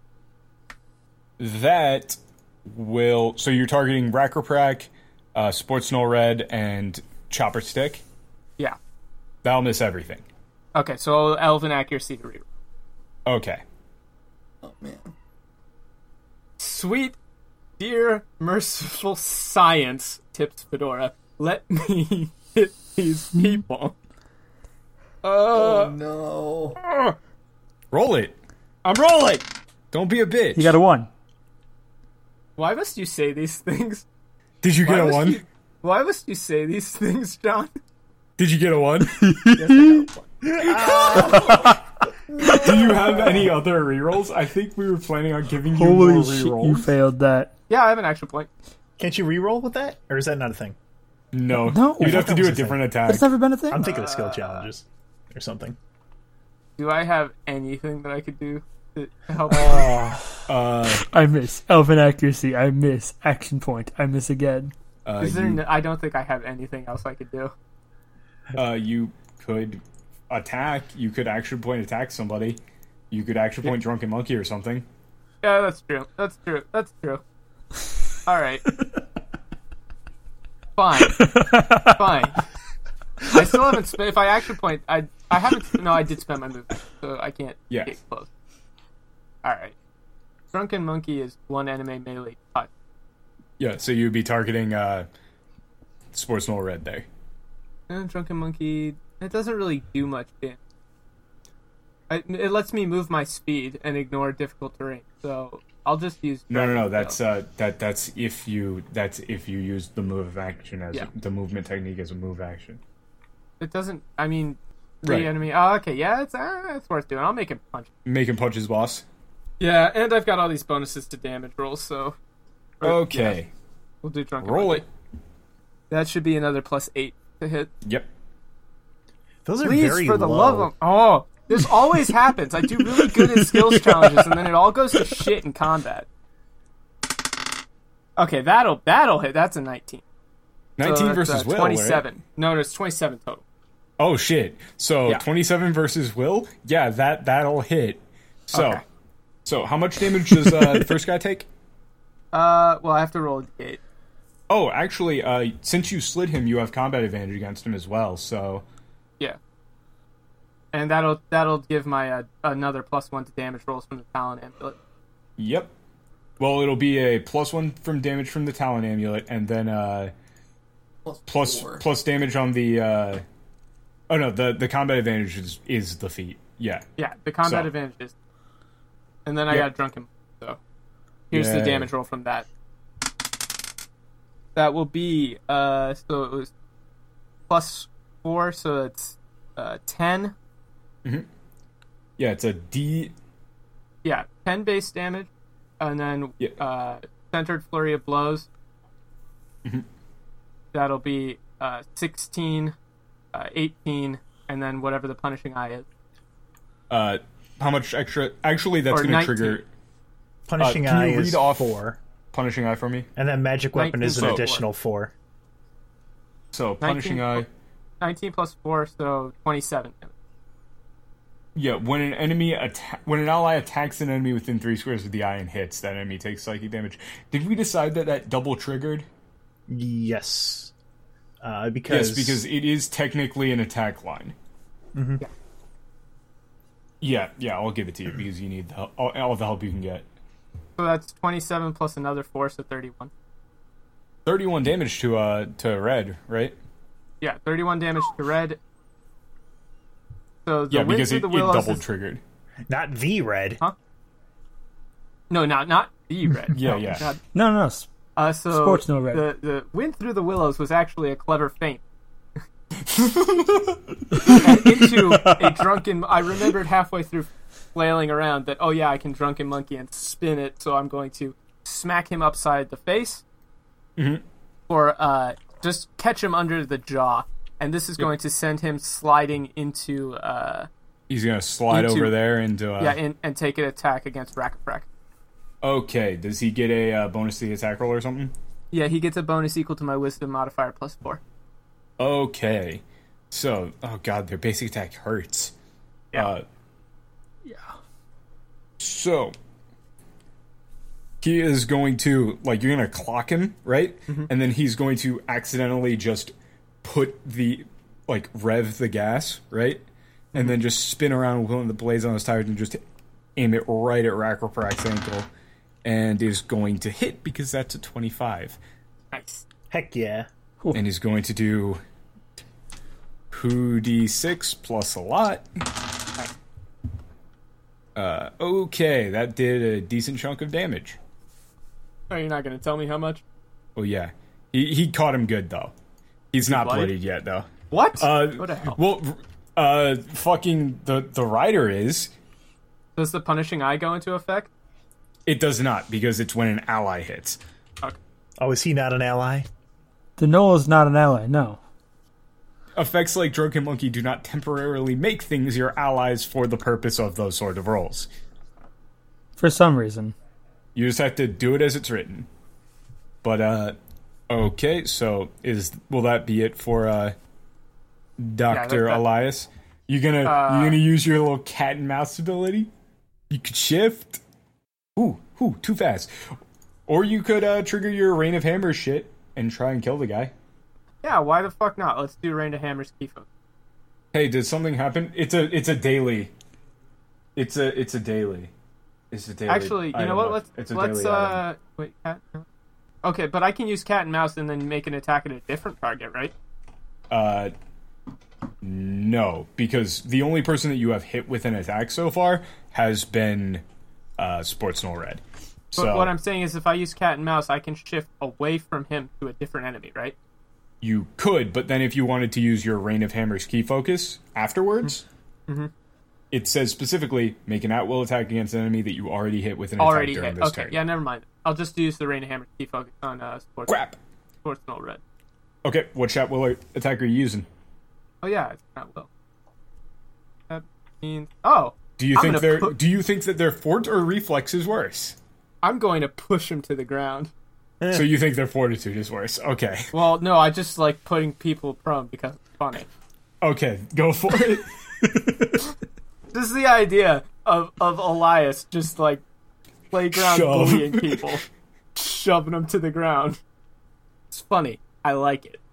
That will. So you're targeting Rackerprack, Sports Null Red, and Chopper Stick. Yeah. That'll miss everything. Okay, so Elven accuracy to reroll. Okay. Oh man. Sweet, dear, merciful science, tips Fedora. Let me hit these people. Oh no. Roll it. I'm rolling. Don't be a bitch. You got a 1. Why must you say these things? Did you get a must 1? you- why must you say these things, John? Did you get a 1? Yes, I got one. Do you have any other rerolls? I think we were planning on giving you Holy more shit, rerolls. you failed that. Yeah, I have an action point. Can't you re-roll with that, or is that not a thing? No. No. You'd have to that do was a a thing. different attack. That's never been a thing. I'm thinking of skill challenges or something. Do I have anything that I could do to help? I miss. Elven accuracy. I miss. Action point. I miss again. Is there I don't think I have anything else I could do. You could attack. You could action point attack somebody. You could action point Drunken Monkey or something. Yeah, that's true. That's true. That's true. All right. Fine. Fine. I still haven't spent. If I action point, I haven't. No, I did spend my movement, so I can't Yeah. get close. All right. Drunken Monkey is one enemy melee touch. Yeah, so you'd be targeting Sports Null Red there. And Drunken Monkey, it doesn't really do much damage. It lets me move my speed and ignore difficult terrain, so I'll just use. No. Dragon Tail. That's if you use the move action as Yeah. the movement technique as a move action. It doesn't. I mean, three Right. enemy. Oh, okay, yeah, it's worth doing. I'll make him punch. Make him punch his boss. Yeah, and I've got all these bonuses to damage rolls, so. Okay, Yeah, we'll do Drunken roll Monkey. it. That should be another +8 to hit. Yep. Those are Please, very for the low. love of oh, this always happens. I do really good in skills challenges, and then it all goes to shit in combat. Okay, that'll hit. That's a 19. 19 So that's, versus Will. 27. Right? No, it's 27 total. Oh shit! So Yeah. 27 versus Will. Yeah, that'll hit. So, Okay. so how much damage does the first guy take? Well, I have to roll a d8. Oh, actually, since you slid him, you have combat advantage against him as well. So, Yeah. And that'll give my another +1 to damage rolls from the Talon Amulet. yep. Well, it'll be a +1 from damage from the Talon Amulet, and then Plus 4. plus damage on the. Oh no, the combat advantage is the feat. Yeah. Yeah, the combat So- advantage is. And then I Yep. got Drunken. So here's the Yay. damage roll from that. That will be so it was +4, so it's 10. Yeah, it's a D. Yeah, 10 base damage, and then Yeah. centered flurry of blows. Mhm. That'll be 16, 18, and then whatever the punishing eye is. How much extra? Actually, that's Or going to 19. trigger Punishing can eye you is read off- 4, punishing eye for me. and then magic weapon is an 19. additional 4. So punishing 19. eye. 19 plus 4, so 27 damage. Yeah, when when an ally attacks an enemy within 3 squares of the eye and hits, that enemy takes psychic damage. Did we decide that double triggered? Yes. Because Yes, because it is technically an attack line. Mhm. Yeah. Yeah, I'll give it to you because you need all the help you can get. So that's 27 plus another 4, so 31. 31 damage to red, right? Yeah, 31 damage to red. So the Yeah, wind because through it the willows double is- triggered. not the red. Huh? No, not the red. Yeah, No, yeah. not- No. so Sports no red. The wind through the willows was actually a clever feint. And into a drunken. I remembered halfway through flailing around that I can drunken monkey and spin it. So I'm going to smack him upside the face, Mhm. or just catch him under the jaw, and this is going to send him sliding into He's gonna slide Into- over there into. and take an attack against Rackerprack. Okay, does he get a bonus to the attack roll or something? Yeah, he gets a bonus equal to my wisdom modifier +4. Okay, So, oh god, their basic attack hurts. Yeah. Yeah. So, he is going to, like, you're going to clock him, right? And then he's going to accidentally just put the, like, rev the gas, right? And then just spin around with one of the blades on his tires and just aim it right at Rakroprak's ankle. And is going to hit because that's a 25. Nice. Heck yeah. And he's going to do 2d6 plus a lot. Okay, that did a decent chunk of damage. Oh, you're not going to tell me how much? Oh yeah, he caught him good though. He's not bloodied? bloodied yet though. What? What the hell? Well, fucking the rider is. Does the punishing eye go into effect? It does not because it's when an ally hits. Okay. Oh, is he not an ally? The Knoll is not an ally, no. Effects like Drunken Monkey do not temporarily make things your allies for the purpose of those sort of rolls. For some reason. You just have to do it as it's written. But okay, so will that be it for Dr. that- Elias? You gonna use your little cat and mouse ability? You could shift. Ooh, too fast. Or you could trigger your Rain of Hammers shit and try and kill the guy. Yeah, why the fuck not? Let's do Rain of Hammers key focus. Hey, did something happen? It's a daily. It's a daily. It's a daily. Actually, you know what? It's a Let's daily item. wait, cat. Okay, but I can use cat and mouse and then make an attack at a different target, right? No, because the only person that you have hit with an attack so far has been Sports Null Red. But So what I'm saying is, if I use cat and mouse, I can shift away from him to a different enemy, right? you could, but then if you wanted to use your Rain of Hammers key focus afterwards, it says specifically make an at-will attack against an enemy that you already hit with an Already attack during hit. this Okay, turn. yeah, never mind. I'll just use the Rain of Hammers key focus on Sports Null Red. Okay, what at-will attack are you using? Oh yeah, it's not will. That means Do you I'm think gonna put- do you think that their fort or reflex is worse? I'm going to push him to the ground. So you think their fortitude is worse? Okay. Well, no, I just like putting people prone because it's funny. Okay, go for it. This is the idea of Elias just like playground Shove. bullying people, shoving them to the ground. It's funny. I like it.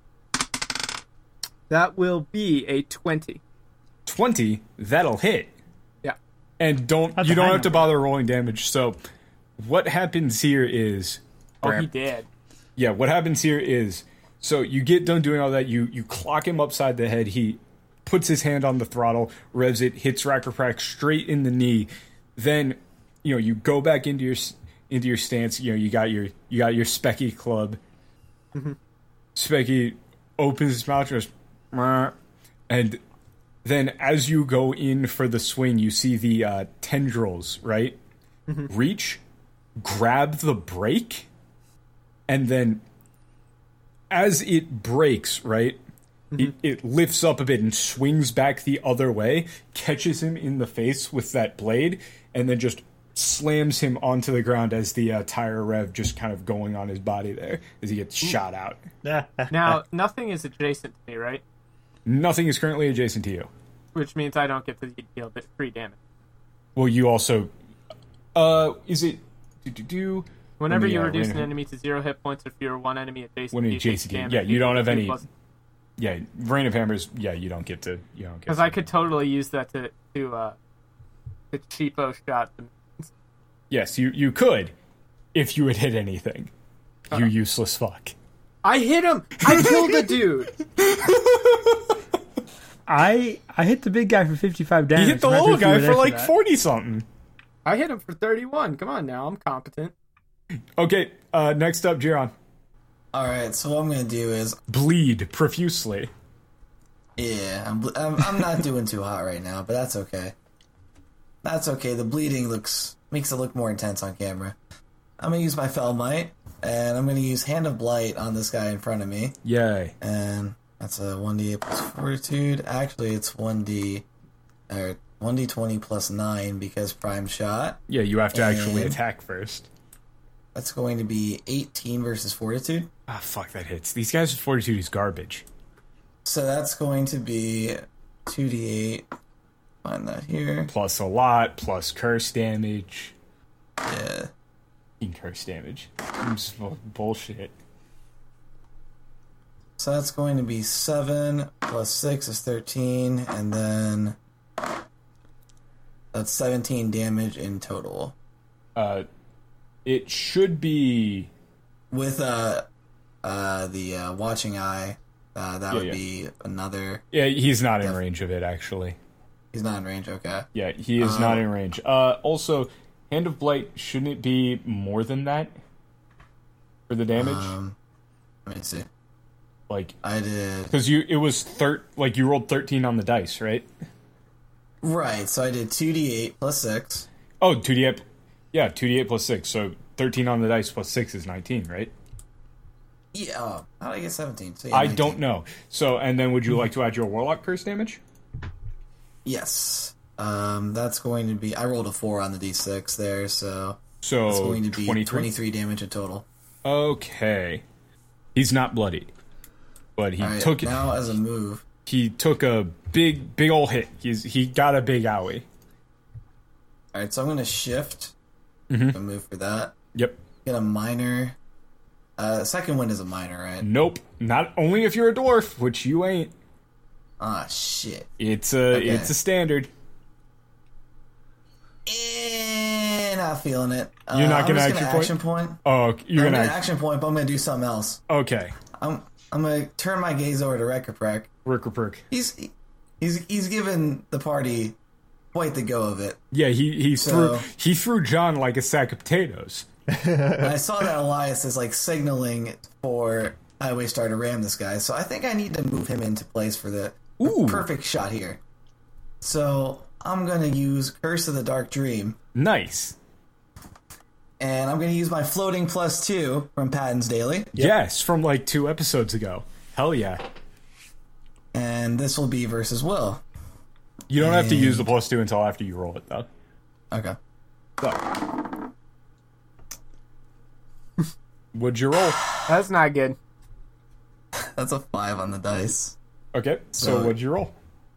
That will be a 20. 20, that'll hit. Yeah. And That's you a don't high have to number. bother rolling damage. So what happens here is Oh, he did. Yeah, what happens here is, so you get done doing all that, you clock him upside the head, he puts his hand on the throttle, revs it, hits Rakroprak straight in the knee, then, you go back into your stance, you got your Specky club. Specky opens his mouth, goes, "Meh," and then as you go in for the swing, you see the tendrils, right? Reach, grab the brake, and then as it breaks, right, it lifts up a bit and swings back the other way, catches him in the face with that blade, and then just slams him onto the ground as the tire rev just kind of going on his body there as he gets shot out. Now, nothing is adjacent to me, right? Nothing is currently adjacent to you. Which means I don't get to deal free damage. Well, you also... is it... Whenever When the, you reduce Rain an of- enemy to 0 hit points if you're one enemy adjacent When to you you, take adjacent to you. damage Yeah, you don't have any... plus- Yeah, Rain of Hammers, you don't get to... Because I could totally use that to cheapo shot them. Yes, you could, if you had hit anything. You useless fuck. I hit him! I killed the dude! I hit the big guy for 55 damage. You hit the I'm not little sure if guy you for were like there 40-something. I hit him for 31. Come on now, I'm competent. Okay, next up, Jiron. Alright, so what I'm gonna do is, Bleed profusely. yeah, I'm not doing too hot right now, but that's okay. That's okay, the bleeding makes it look more intense on camera. I'm gonna use my Fell Might, and I'm gonna use Hand of Blight on this guy in front of me, Yay. and that's a 1d8 plus Fortitude. Actually, it's 1d20 plus 9 because Prime Shot. Yeah, you have to actually And- attack first. That's going to be 18 versus Fortitude. Ah, fuck, that hits. These guys' fortitude is garbage. So that's going to be 2d8. Find that here. Plus a lot, plus curse damage. Yeah. Curse damage. It's bullshit. So that's going to be 7 plus 6 is 13, and then that's 17 damage in total. It should be With the watching eye, that would yeah. be another. Yeah, he's not in range of it actually. He's not in range. Okay. Yeah, he is not in range. Also, Hand of Blight, shouldn't it be more than that for the damage? Let me see. Like, I did because it was you rolled 13 on the dice, right? right. So I did 2d8 plus 6. Oh, 2d8. Yeah, 2d8 plus 6. So 13 on the dice plus 6 is 19, right? Yeah. Oh, how did I get 17? So yeah, I 19. don't know. So, and then would you like to add your Warlock curse damage? Yes. That's going to be. I rolled a 4 on the d6 there, so So it's going to be 23? 23 damage in total. Okay. He's not bloodied. But he All right, took it. now as a move. He took a big old hit. He got a big owie. All right, so I'm going to shift. Mhm. A move for that. Yep. Get a minor. Second wind is a minor, right? Nope. Not only if you're a dwarf, which you ain't. Ah, shit. It's Okay. a standard. Not feeling it. You're not I'm gonna just action point? Oh, you're I'm gonna. gonna action point, but I'm gonna do something else. Okay. I'm gonna turn my gaze over to Rekraprak. Perk. He's given the party quite the go of it. Yeah, he So- threw John like a sack of potatoes. And I saw that Elias is like signaling for Highway Star to ram this guy, so I think I need to move him into place for the Ooh. perfect shot here. So I'm gonna use Curse of the Dark Dream, Nice. and I'm gonna use my floating +2 from Patton's Daily, Yes, from like 2 episodes ago. Hell yeah. and this will be versus Will. You don't have to use the +2 until after you roll it, though. Okay. So. What'd you roll? That's not good. That's a 5 on the dice. Okay, so So- what'd you roll?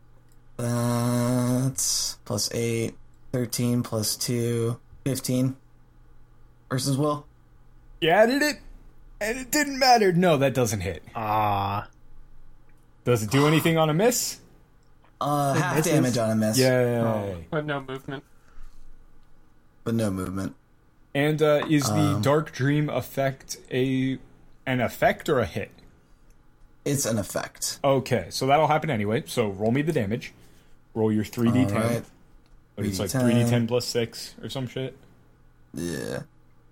That's +8, 13 +2, 15 versus Will. You added it, and it didn't matter. No, that doesn't hit. Ah. Does it do anything on a miss? Half misses. damage on a miss, Yay. But no movement. but no movement. And is the Dark Dream effect an effect or a hit? It's an effect. Okay, so that'll happen anyway. So roll me the damage. Roll your 3d10. All right. Like it's like 3d10. 3d10 plus 6 or some shit. Yeah.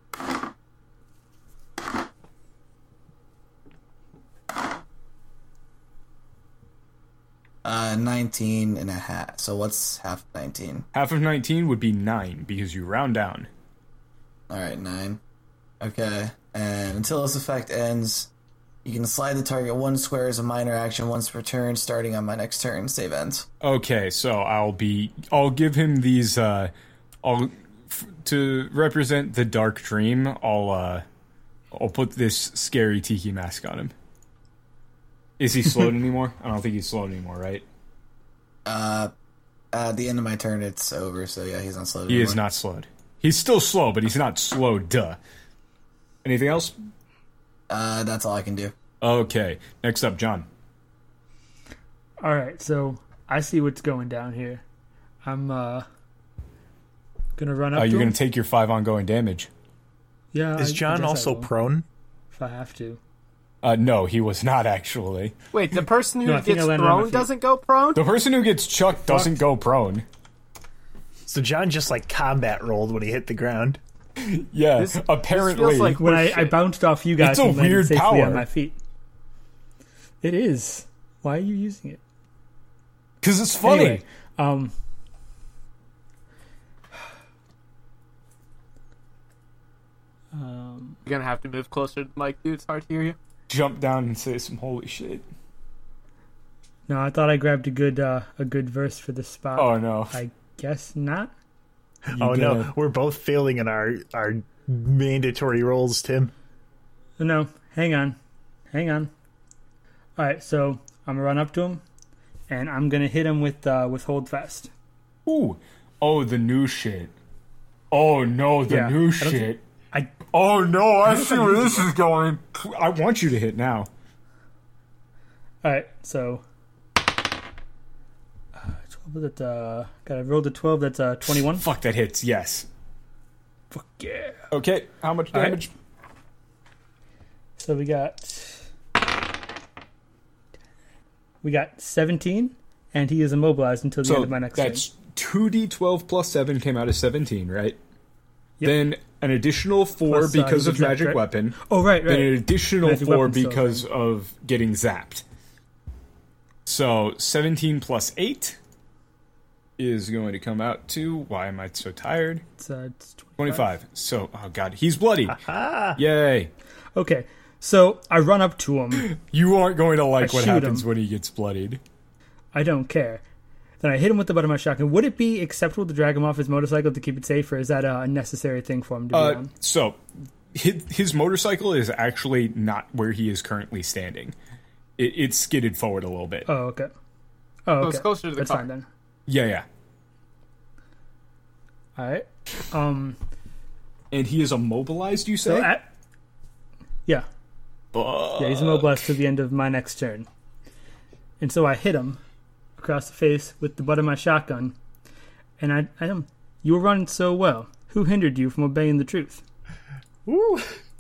Uh, 19 and a half. So what's half 19? Half of 19 would be 9 because you round down. Alright, 9. Okay. And until this effect ends, you can slide the target 1 square as a minor action once per turn, starting on my next turn. Save ends. Okay, so I'll give him these to represent the Dark Dream. I'll put this scary tiki mask on him. Is he slowed anymore? I don't think he's slowed anymore, right? At the end of my turn, it's over, so yeah, he's not slowed He anymore. is not slowed. He's still slow, but he's not slowed. Duh. Anything else? That's all I can do. Okay. Next up, John. All right, so I see what's going down here. I'm gonna run up. You're to going him. to take your 5 ongoing damage. Yeah. Is I John guess I also will, prone? if I have to? No, he was not actually. Wait, the person who No, I think gets I landed on my thrown feet. doesn't go prone? The person who gets chucked doesn't go prone. So John just like combat rolled when he hit the ground. Yeah, This apparently. feels like When I horseshit. bounced off you guys It's a and landed weird safely power. on my feet. It is. Why are you using it? Because it's funny. Anyway, You're gonna have to move closer to the mic, dude. It's hard to hear you. Jump down and say some holy shit. no, I thought I grabbed a good verse for this spot. Oh no. I guess not. Oh no, gotta- we're both failing in our mandatory roles, Tim. No, hang on. All right, so I'm gonna run up to him, and I'm gonna hit him with hold fast. Ooh. Oh, the new shit. Oh no, the Yeah, new I don't shit. I Oh no, I see where this is going. I want you to hit now. all right. So 12. That gotta roll the 12. That's 21. Fuck, that hits. Yes. Fuck yeah. Okay, how much All right. damage? So we got 17, and he is immobilized until the So end of my next turn. that's 2d12 plus 7 came out as 17, right? Yep. Then an additional 4 Plus, because he of was zapped, magic right? weapon. Oh right, Then an right. additional Magic 4 weapon's still because of getting zapped. So 17 plus 8 is going to come out to, why am I so tired? It's 25. So, oh god, he's bloody. Ah, Yay. Okay, so I run up to him. You aren't going to like I what shoot happens him. when he gets bloodied. I don't care. Then I hit him with the butt of my shotgun. Would it be acceptable to drag him off his motorcycle to keep it safe, or is that a necessary thing for him to be on? So, his motorcycle is actually not where he is currently standing. It's skidded forward a little bit. Oh, okay. Oh, okay. it's closer to the That's car. fine then. Yeah. All right. And he is immobilized, you So say? yeah, he's immobilized to the end of my next turn. And so I hit him across the face with the butt of my shotgun, and I you were running so well. Who hindered you from obeying the truth? woo.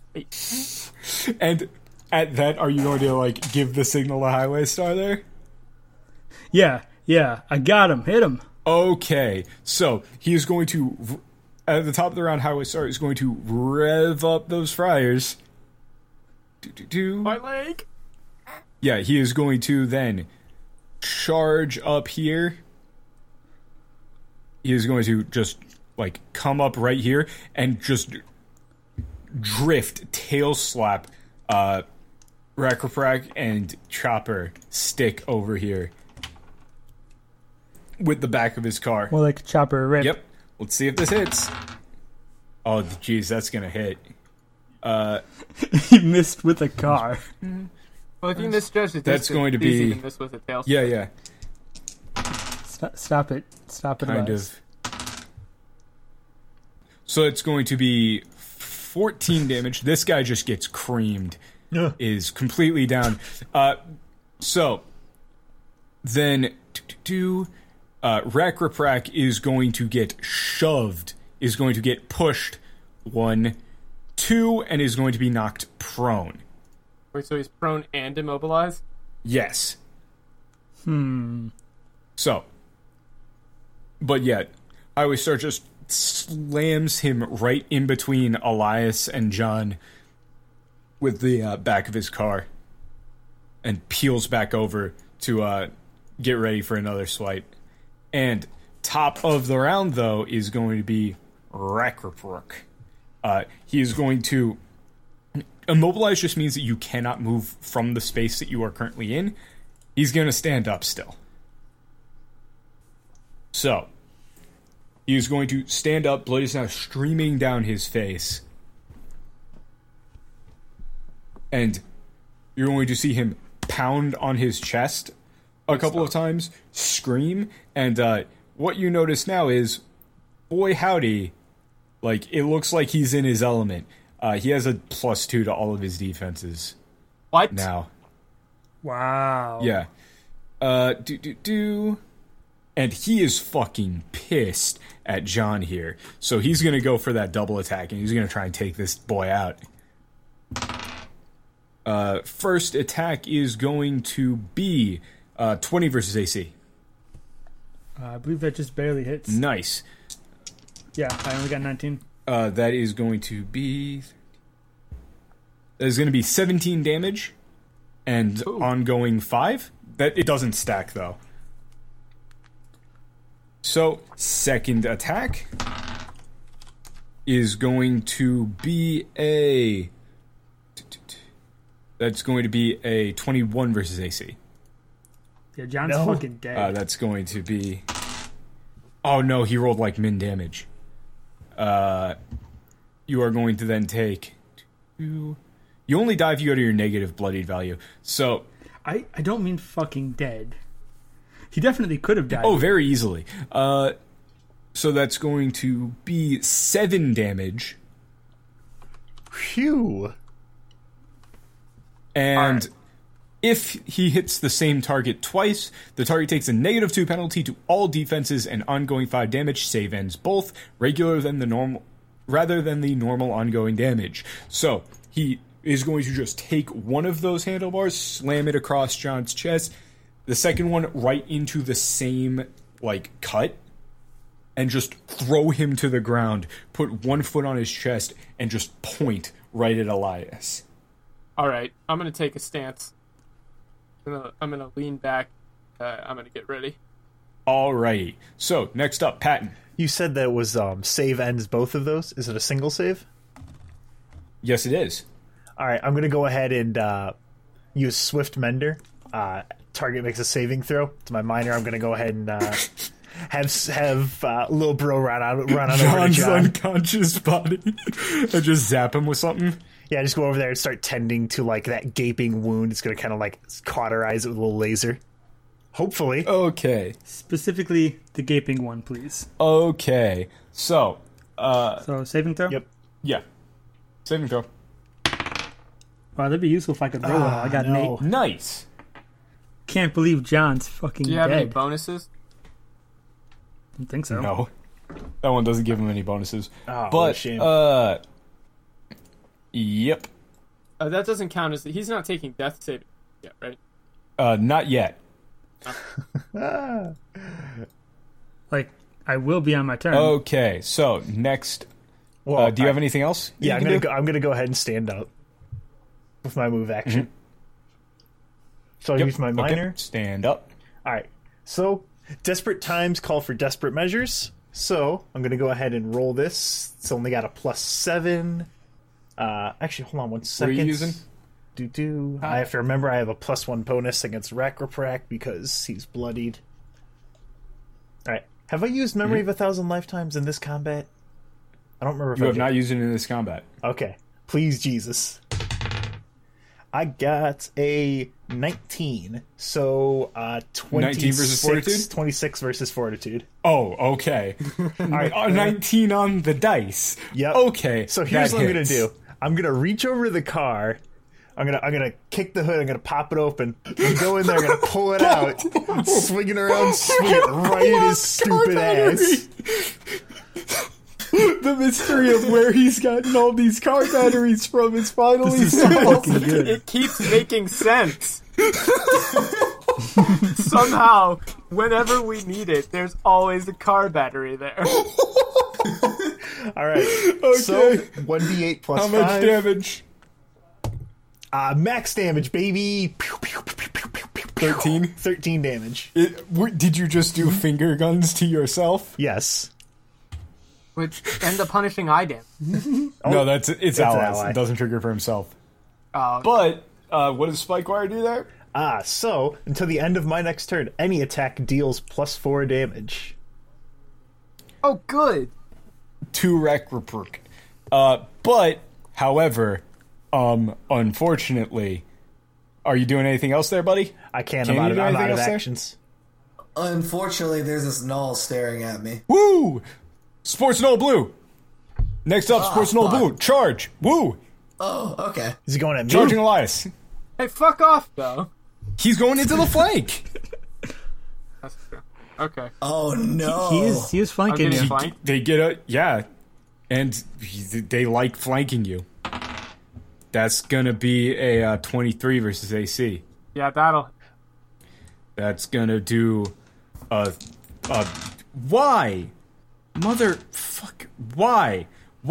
And at that, are you going to, like, give the signal to Highway Star there? Yeah, I got him. Hit him. Okay, so he is going to, at the top of the round, Highway Star is going to rev up those fryers. My leg. Yeah, he is going to then charge up here. He is going to just, like, come up right here and just drift, tail slap, Rakaprak and Chopper stick over here with the back of his car. More like a chopper rip. Yep. Let's see if this hits. Oh, geez, that's gonna hit. He missed with a car. Well, if you misjudge it, That's going to easy be- to miss with a tail. Yeah. Stop it. Stop it. Kind Elias. of. So it's going to be 14 damage. This guy just gets creamed. Ugh. Is completely down. So then Rakaprak is going to get shoved, is going to get pushed 1, 2, and is going to be knocked prone. Wait, so he's prone and immobilized? Yes. So, but yet, Highway Star just slams him right in between Elias and John with the back of his car and peels back over to get ready for another swipe. And top of the round, though, is going to be Rakaprak. He is going to... Immobilize just means that you cannot move from the space that you are currently in. He's going to stand up still. So, he is going to stand up, blood is now streaming down his face. And you're going to see him pound on his chest a couple of times, scream, and what you notice now is, boy howdy, like, it looks like he's in his element. He has a +2 to all of his defenses What? now. Wow. Yeah. And he is fucking pissed at John here. So he's going to go for that double attack, and he's going to try and take this boy out. First attack is going to be 20 versus AC. I believe that just barely hits. Nice. Yeah, I only got 19. That is going to be... That is going to be 17 damage and ongoing 5. That it doesn't stack, though. So, second attack is going to be a... That's going to be a 21 versus AC. Yeah, John's No. fucking dead. That's going to be... Oh no, he rolled like min damage. You are going to then take... You only die if you go to your negative bloodied value. So... I don't mean fucking dead. He definitely could have died. Oh, very easily. So that's going to be 7 damage. Phew. And if he hits the same target twice, the target takes a -2 penalty to all defenses and ongoing 5 damage. Save ends both rather than the normal ongoing damage. So he is going to just take one of those handlebars, slam it across John's chest, the second one right into the same cut, and just throw him to the ground, put one foot on his chest, and just point right at Elias. All right, I'm gonna take a stance. I'm gonna lean back. I'm gonna get ready. Alrighty. So next up, Patton. You said that it was save ends both of those. Is it a single save? Yes, it is. All right, I'm going to go ahead and use Swift Mender. Target makes a saving throw. It's my minor. I'm going to go ahead and have little bro run on over to John's John. unconscious body and just zap him with something. Yeah, just go over there and start tending to that gaping wound. It's going to kind of cauterize it with a little laser. Hopefully. Okay. Specifically, the gaping one, please. Okay. So, So, saving throw? Yep. yeah. Saving throw. Wow, that'd be useful if I could roll well. I got no. an 8. Nice. Can't believe John's fucking Do you have any dead. bonuses? Don't think so. No. That one doesn't give him any bonuses. Oh, what a But, shame. yep. That doesn't count as he's not taking death saving yet, right? Not yet. I will be on my turn. Okay, so next, Well, do you have anything else? Yeah, you can do? I'm gonna go ahead and stand up with my move action. So I Yep. use my Okay. minor. Stand up. All right. So desperate times call for desperate measures. So I'm gonna go ahead and roll this. It's only got a +7. Actually, hold on 1 What are second. you using? I have to remember I have a +1 bonus against Rakroprak because he's bloodied. All right. Have I used Memory of 1,000 Lifetimes in this combat? I don't remember if You I have did. not used it in this combat. Okay. Please, Jesus. I got a 19. So 19 versus Fortitude? 26 versus Fortitude. Oh, okay. All right, 19 on the dice. Yep. Okay. So here's that what I'm gonna hits. do. I'm gonna reach over the car. I'm gonna kick the hood. I'm gonna pop it open. I'm go in there. I'm gonna pull it out, swing it around, swing it right at his stupid ass. The mystery of where he's gotten all these car batteries from is finally This is so solved. fucking good. It keeps making sense. Somehow, whenever we need it, there's always a car battery there. All right. So 1d8 plus How much 5. damage? Max damage, baby. Pew, pew, pew, pew, pew, pew, pew, pew. 13? 13 damage. Did you just do finger guns to yourself? Yes. Which end up punishing eye damage. No, it's an allies. ally. It doesn't trigger for himself. Oh, But what does Spikewire do there? So until the end of my next turn, any attack deals +4 damage. oh, good. To Rekruperk. But, however, unfortunately, are you doing anything else there, buddy? I can't. Can I'm you out do of anything else there? actions. Unfortunately, there's this null staring at me. Woo! Sports Null Blue. Next up, Sports Null fuck. Blue. Charge. Woo! Oh, okay. Is he going at me? Charging Elias. Hey, fuck off, though. He's going into the flank. That's true. Okay. Oh no. He is flanking Okay. you. Flank? They get a and they like flanking you. That's gonna be a 23 versus AC. Yeah, that'll. That's gonna do why? Motherfuck, why?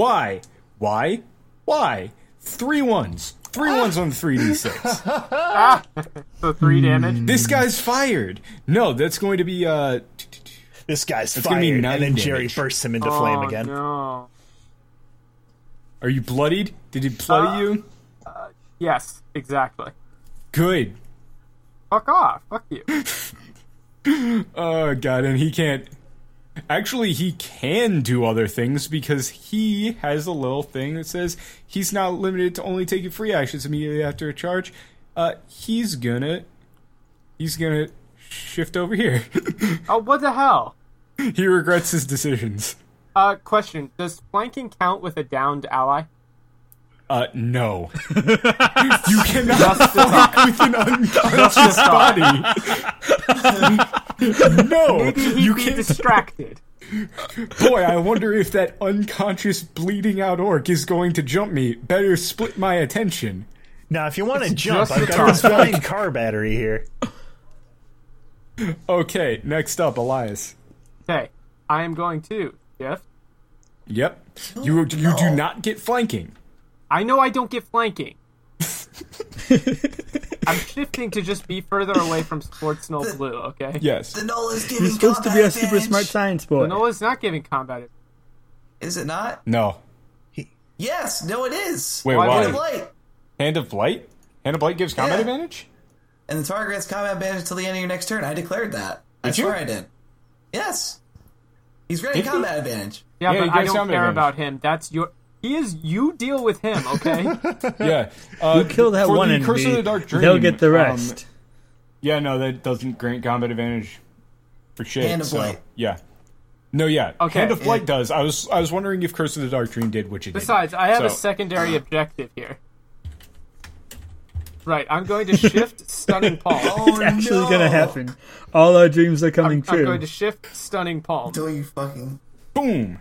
3 ones. 3 ones on the 3d6. So 3 damage. This guy's fired. No, that's going to be This guy's gonna be fired, 9 and then Jerry damage. bursts him into flame Oh, again. no. Are you bloodied? Did he bloody you? Yes, exactly. Good. Fuck off. Fuck you. Oh god, and he can't. Actually, he can do other things because he has a little thing that says he's not limited to only taking free actions immediately after a charge. He's gonna he's gonna shift over here. Oh, what the hell? He regrets his decisions. Question: does flanking count with a downed ally? No. You cannot flank with an unconscious body. No, Maybe he'd you be can't. distracted. Boy, I wonder if that unconscious bleeding out orc is going to jump me. Better split my attention. Now, if you want to jump, just I've the got this time. fine car battery here. Okay, next up, Elias. Okay, I am going to shift. Yep. You do not get flanking. I know I don't get flanking. I'm shifting to just be further away from Sports Null Blue, okay? Yes. The Null is giving You're supposed to be a combat super advantage. smart science boy. Noah's not giving combat. Is it not? No. Yes. No, it is. Wait, Why why? Hand of Blight. Hand of Blight? Hand of Blight gives combat Yeah. advantage? And the target gets combat advantage until the end of your next turn. I declared that. I Did you? swear I did. Yes. He's granted Did he? combat advantage. Yeah, Yeah, he but I gets don't combat care advantage. about him. That's your. He is. You deal with him, okay? Yeah. You kill that for one the enemy, Curse of the Dark Dream, they'll get the rest. Yeah, no, that doesn't grant combat advantage for shit. Hand of so, Blight. yeah. No, yeah. Okay. Hand of Blight does. I was wondering if Curse of the Dark Dream did what you did. Besides, I have a So- secondary objective here. Right, I'm going to shift Stunning Palm. Oh, It's actually no. gonna happen. All our dreams are coming I'm true. going to shift Stunning Palm. Don't you fucking... Boom.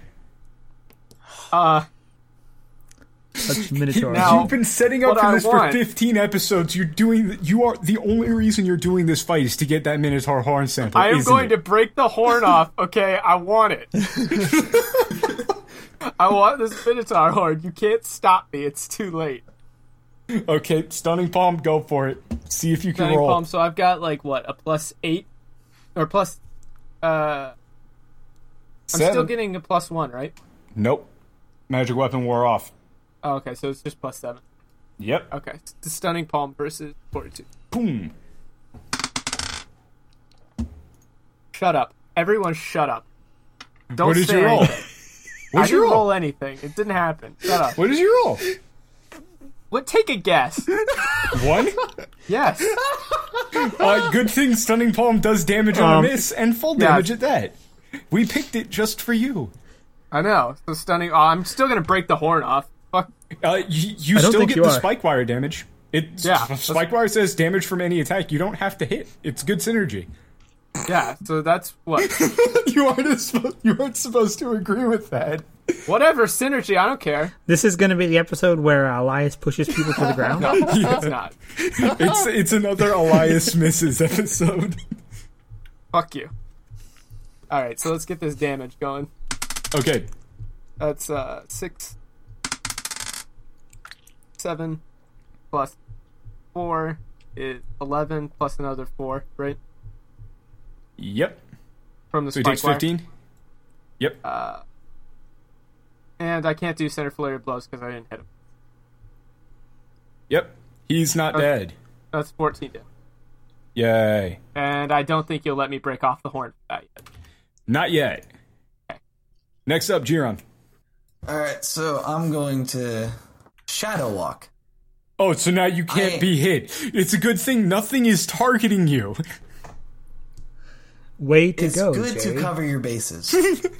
Such minotaurs. Now- You've been setting up what for I this want- for 15 episodes. You are the only reason you're doing this fight is to get that Minotaur horn sample. I am isn't going it? to break the horn off, okay? I want it. I want this Minotaur horn. You can't stop me. It's too late. Okay, Stunning Palm, go for it. See if you can Stunning roll. Palm, so I've got, like, what, a +8? Or plus... I'm Seven. still getting a +1, right? Nope. Magic weapon wore off. Oh, okay, so it's just +7. Yep. Okay, the Stunning Palm versus Fortitude. Boom. Shut up. Everyone shut up. Don't What did say you roll? anything. I What'd you didn't roll? roll anything. It didn't happen. Shut up. What did you roll? What? Take a guess. One? Yes. Good thing Stunning Palm does damage on a miss and full yeah. damage at that. We picked it just for you. I know. So Stunning... Oh, I'm still going to break the horn off. Fuck. You I don't still think get you the are. spike wire damage. Spike wire says damage from any attack. You don't have to hit. It's good synergy. Yeah, so that's what... You aren't supposed to agree with that. Whatever, synergy, I don't care. This is gonna be the episode where Elias pushes people to the ground. It's not. It's another Elias misses episode. Fuck you. Alright, so let's get this damage going. Okay, That's 6, 7, plus 4 is 11, plus another 4, right? yep. From the So he spike takes wire. 15. Yep. And I can't do center flurry of blows because I didn't hit him. Yep. He's not dead. That's 14 damage. Yay. And I don't think you'll let me break off the horn for that yet. Not yet. Next up, Giron. Alright, so I'm going to Shadow Walk. Oh, so now you can't be hit. It's a good thing nothing is targeting you. Way to It's go, good Jay. to cover your bases.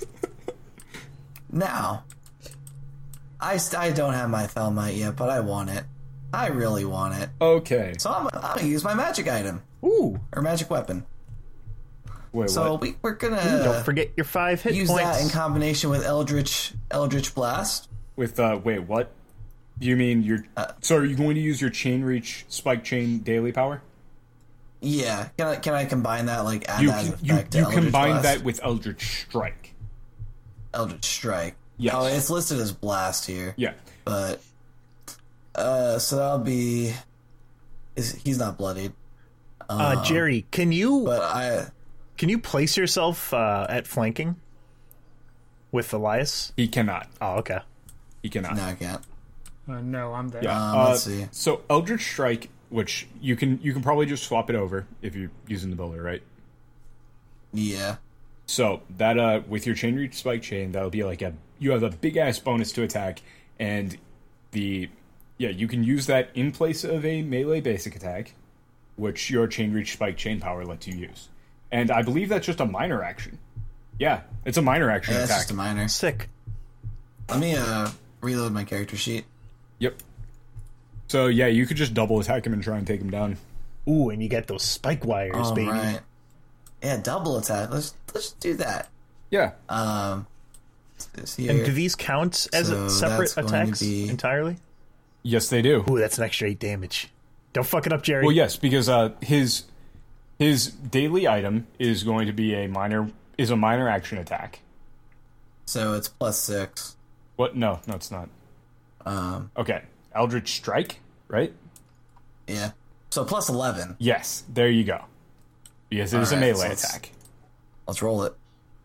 Now, I don't have my Thelmite yet, but I want it. I really want it. Okay. So I'm going to use my magic item. Ooh. Or magic weapon. Wait, So what? we're going Don't to forget your 5 hit use points. that in combination with Eldritch Blast. With, wait, what? You mean your... so are you going to use your Chain Reach Spike Chain daily power? Yeah, can I combine that, like, add You that as you, effect to you Eldritch combine Blast? that with Eldritch Strike. Eldritch Strike. Yes. Oh, it's listed as Blast here. Yeah. But, so that'll be... He's not bloodied. Jerry, can you But place yourself at flanking with Elias? He cannot. Oh, okay. He cannot. No, I can't. No, I'm there. Yeah. Let's see. So Eldritch Strike, which you can probably just swap it over if you're using the bowler, right? Yeah. So that with your Chain Reach Spike Chain, that'll be like you have a big ass bonus to attack, and you can use that in place of a melee basic attack, which your Chain Reach Spike Chain Power lets you use. And I believe that's just a minor action. Yeah, it's a minor action Yeah, that's attack. just a minor. Sick. Let me reload my character sheet. Yep. So yeah, you could just double attack him and try and take him down. Ooh, and you get those spike wires, All baby. right. Yeah, double attack. Let's do that. Yeah. This here. And do these count as So separate that's going to attacks be- entirely? Yes, they do. Ooh, that's an extra 8 damage. Don't fuck it up, Jerry. Well, yes, because his daily item is going to be a minor action attack. So it's +6. What? No, it's not. Okay, Eldritch Strike, right? Yeah. So +11. Yes, there you go. Because it is a Alright, melee so let's- attack. Let's roll it.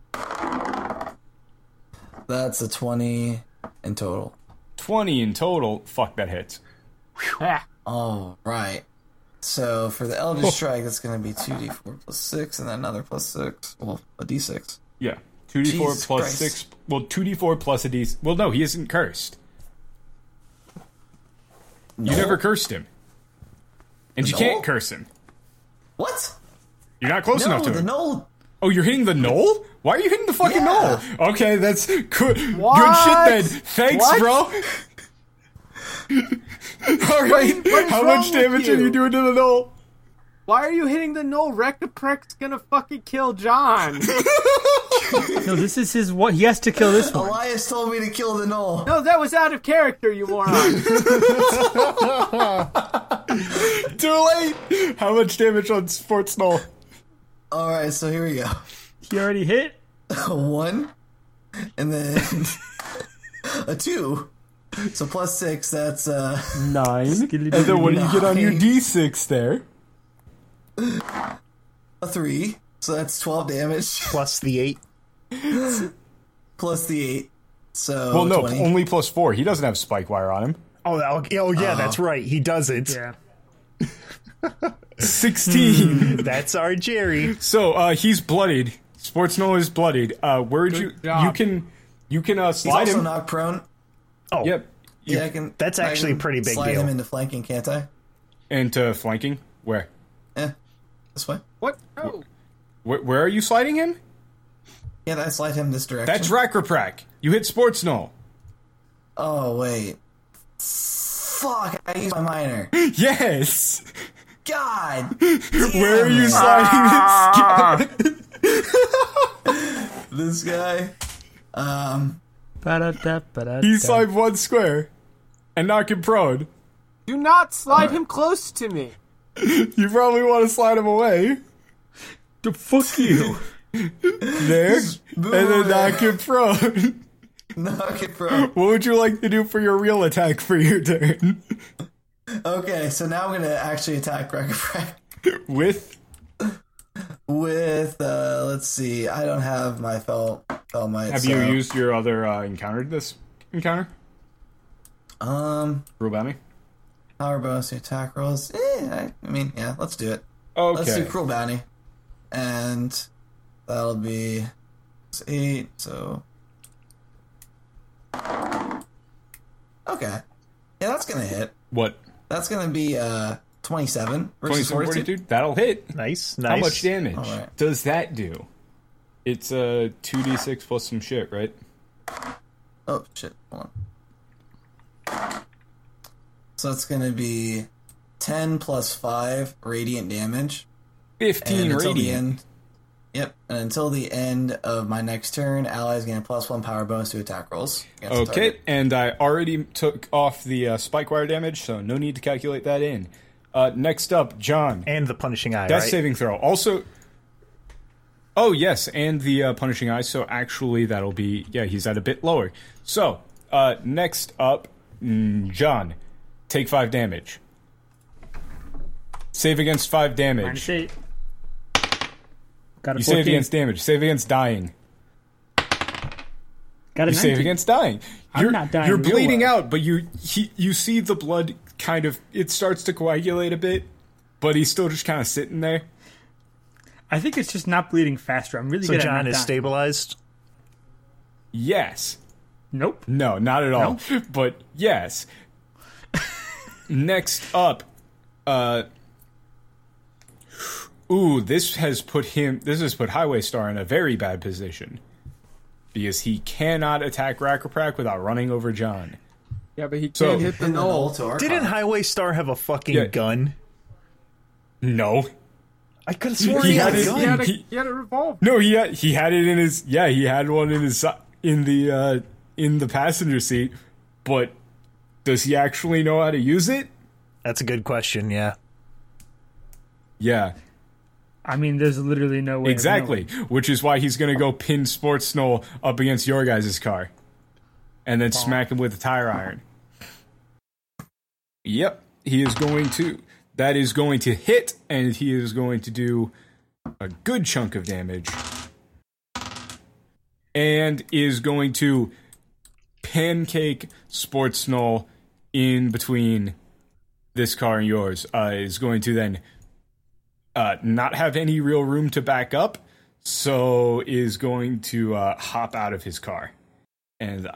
That's a 20 in total. 20 in total. Fuck, that hits. Ah, All right. So for the Eldritch Strike, that's going to be 2d4 +6, and then another +6. Well, a d6. Yeah, 2d4 Jesus plus Christ. 6. Well, 2d4 plus a d. Well, no, he isn't cursed. No. You never cursed him, and you No? can't curse him. What? You're not close No, enough to the him. null. Oh, you're hitting the knoll? Why are you hitting the fucking Yeah. knoll? Okay, that's good. Good shit What? then. Thanks, What? bro. Alright, What is how wrong much damage with are you you? doing to the knoll? why are you hitting the null? Rectoprek's gonna fucking kill John. No, this is his what? He has to kill this one. Elias told me to kill the null. No, that was out of character, you moron. Too late. How much damage on Sports Knoll? All right, so here we go. He already hit. A 1, and then a 2. So +6, that's 9. Skiddly And then what do you get on your Nine. d6 there? a 3. So that's 12 damage Plus the 8. plus the 8. So Well, no, 20. only plus 4. He doesn't have spike wire on him. Oh, yeah, that's right. He doesn't. Yeah. 16. That's our Jerry. So, he's bloodied. Sports Knoll is bloodied. Where'd Good you job. you can He's slide also him. knocked prone. Oh, Yep. Yeah, I can. That's I actually can a pretty big slide deal. him into flanking, can't I? Into flanking. Where? This way. What? No. Where are you sliding him? Yeah, I slide him this direction. That's Rakraprak. You hit Sports Knoll. Oh wait. Fuck! I used my minor. Yes. God. Where are you sliding this This guy. Ba-da-da-ba-da-da. He slide one square and knock him prone. Do not slide him close to me. You probably want to slide him away. The fuck you. There. move And then over there. knock him prone. Knock it, bro. What would you like to do for your real attack for your turn? Okay, so now I'm gonna actually attack Rekafrak With? with let's see. I don't have my fell might. Have you used your other encounter this encounter? Rule bounty? Power bonus to attack rolls? I mean, yeah, let's do it. Okay. Let's do Cruel Bounty. And that'll be 8, so... Okay. Yeah, that's gonna hit. What? That's gonna be 27 versus 27 42. fortitude? That'll hit. Nice. How much damage All right. does that do? It's a 2d6 plus some shit, right? Oh, shit. Hold on. So it's gonna be 10 plus 5 radiant damage. 15 And until the radiant. end. Yep, and until the end of my next turn, allies gain a +1 power bonus to attack rolls. against the Okay, target. and I already took off the spike wire damage, so no need to calculate that in. Next up, John. And the punishing eye, Death right? saving throw. Also, oh yes, and the punishing eye. So actually, that'll be he's at a bit lower. So next up, John, take 5 damage. Save against 5 damage. -8. Got a You 14. save against damage. Save against dying. Got a You save 19. against dying. You're, not dying You're real bleeding well. out, but you see the blood kind of. It starts to coagulate a bit, but he's still just kind of sitting there. I think it's just not bleeding faster. I'm really So good John at not is dying. stabilized. Yes. Nope. No, not at all. But yes. Next up, Ooh, this has put Highway Star in a very bad position. Because he cannot attack Rakaprak without running over John. Yeah, but he So- can't hit the And the null. to our Didn't car. Highway Star have a fucking Yeah. gun? No. I could have sworn He he, had had a it- gun. He had a revolver. No, he had it in his he had one in his in the passenger seat, but does he actually know how to use it? That's a good question, yeah. Yeah, I mean, there's literally no way. of exactly. knowing. Which is why he's gonna go pin Sports Snow up against your guys' car, and then smack him with a tire iron. Yep, he is going to. That is going to hit, and he is going to do a good chunk of damage. And is going to pancake Sports Snow in between this car and yours. Is going to then not have any real room to back up, so is going to hop out of his car. And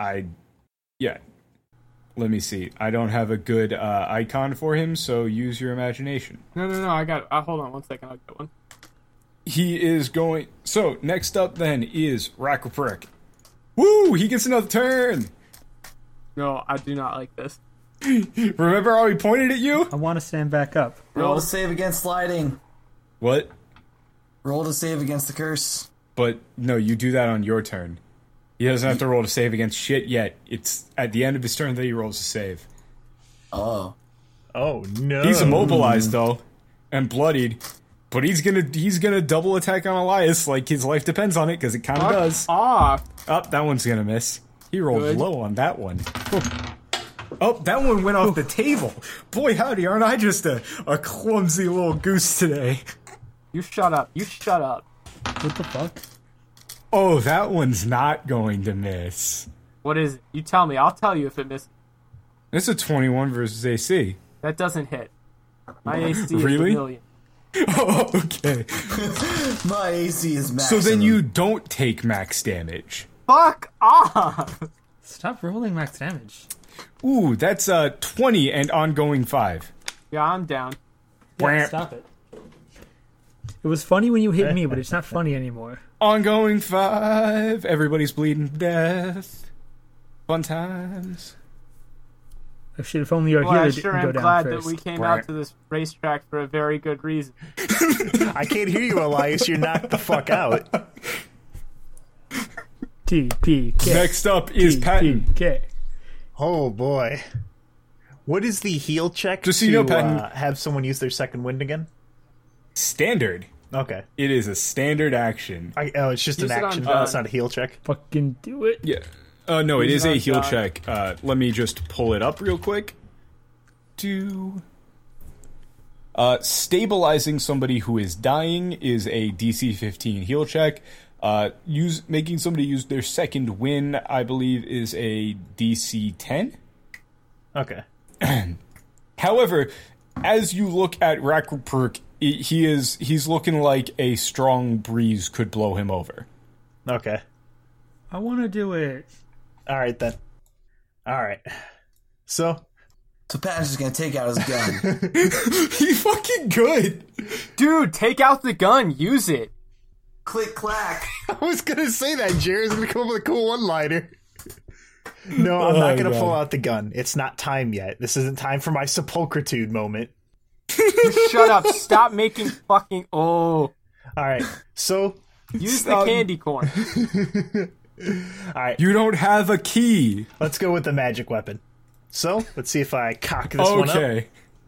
let me see. I don't have a good icon for him, so use your imagination. No, I got it. Hold on one second, I'll get one. He is going... So, next up then is Rakaprak. Woo! He gets another turn! No, I do not like this. Remember how he pointed at you? I want to stand back up. Roll to save against sliding. What? Roll to save against the curse. But, no, you do that on your turn. He doesn't have to roll to save against shit yet. It's at the end of his turn that he rolls to save. Oh. Oh, no. He's immobilized, though, and bloodied. But he's gonna double attack on Elias like his life depends on it, because it kind of does. Off. Oh, that one's gonna miss. He rolled Good. low on that one. Oh, that one went off the table. Boy, howdy, aren't I just a clumsy little goose today? You shut up. You shut up. What the fuck? Oh, that one's not going to miss. What is it? You tell me. I'll tell you if it misses. It's a 21 versus AC. That doesn't hit. My AC is Really? a million. Oh, okay. My AC is So maximum. then you don't take max damage. Fuck off! Stop rolling max damage. Ooh, that's 20 and ongoing 5. Yeah, I'm down. Yeah, stop it. It was funny when you hit me, but it's not funny anymore. Ongoing 5. Everybody's bleeding to death. Fun times. Oh, shit, if only your Well, healer I didn't sure go am down glad first. that we came out to this racetrack for a very good reason. I can't hear you, Elias. You're knocked the fuck out. TPK. Next up is Patton. TPK. Oh, boy. What is the heal check Just so you know, Patton- have someone use their second wind again? Standard. Okay. It is a standard action. It's just Use an it on action. John. It's not a heal check. Fucking do it. Yeah. No, it Use is it a on heal John. check. Let me just pull it up real quick. Stabilizing somebody who is dying is a DC 15 heal check. Making somebody use their second win, I believe, is a DC 10. Okay. However, as you look at Rakaprak, he's looking like a strong breeze could blow him over. Okay. I want to do it. All right, then. All right. So, Patton's just gonna take out his gun. He's fucking good. Dude, take out the gun. Use it. Click clack. I was going to say that. Jared's going to come up with a cool one-liner. No, I'm Oh, not going to God. pull out the gun. It's not time yet. This isn't time for my sepulchritude moment. Shut up. Stop making fucking... Oh. All right. So, Use Stop. the candy corn. all right. You don't have a key. Let's go with the magic weapon. So, let's see if I cock this one up. Okay.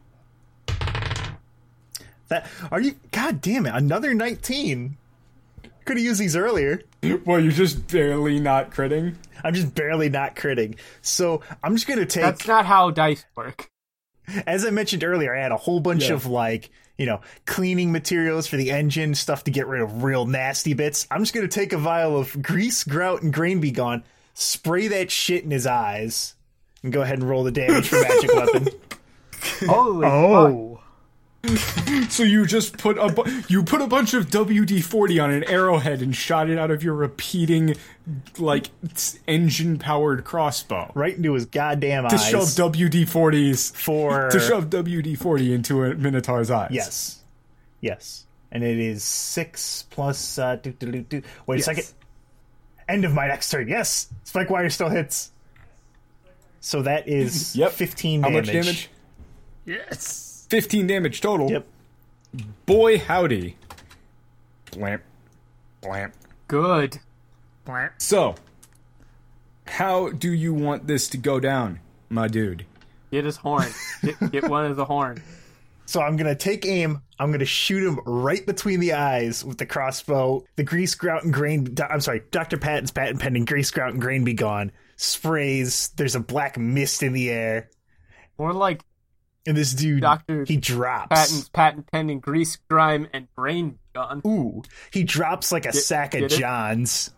God damn it, another 19. Could have used these earlier. Well, you're just barely not critting. I'm just barely not critting. So, I'm just going to take, That's not how dice work. as I mentioned earlier, I had a whole bunch Yeah. of cleaning materials for the engine, stuff to get rid of real nasty bits. I'm just going to take a vial of grease, grout, and grain be gone, spray that shit in his eyes, and go ahead and roll the damage for magic weapon. Holy fuck. Oh. So you just put a bunch of WD-40 on an arrowhead and shot it out of your repeating, engine-powered crossbow. Right into his goddamn To eyes. shove WD-40s for... to shove WD-40 into a Minotaur's eyes. Yes. Yes. And it is 6 plus... Wait a Yes. second. End of my next turn. Yes! Spike Wire still hits. So that is Yep. 15 How damage. much damage? Yes. 15 damage total. Yep. Boy, howdy. Blamp. Blamp. Good. So, how do you want this to go down, my dude? Get his horn. Get one of the horn. So I'm going to take aim. I'm going to shoot him right between the eyes with the crossbow. The grease, grout, and grain... I'm sorry, Dr. Patton's patent pending grease, grout, and grain be gone. Sprays. There's a black mist in the air. More like And this dude, Dr. he drops. Patton's patent pending grease, grime, and brain gun. Ooh, he drops like a sack of get it? Johns.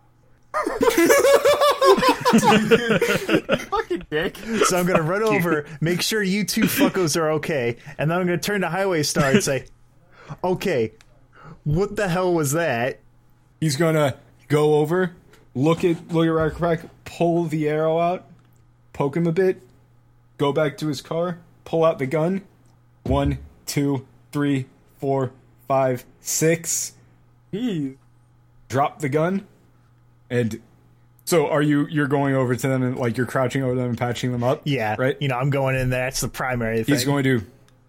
Fucking dick. So I'm going to run over, make sure you two fuckos are okay, and then I'm going to turn to Highway Star and say, okay, what the hell was that? He's gonna go over, look at Rack, pull the arrow out, poke him a bit, go back to his car, pull out the gun. 1, 2, 3, 4, 5, 6. Jeez. Drop the gun, and so you're going over to them and like you're crouching over them and patching them up. Yeah, right. You know, I'm going in there. That's the primary thing. He's going to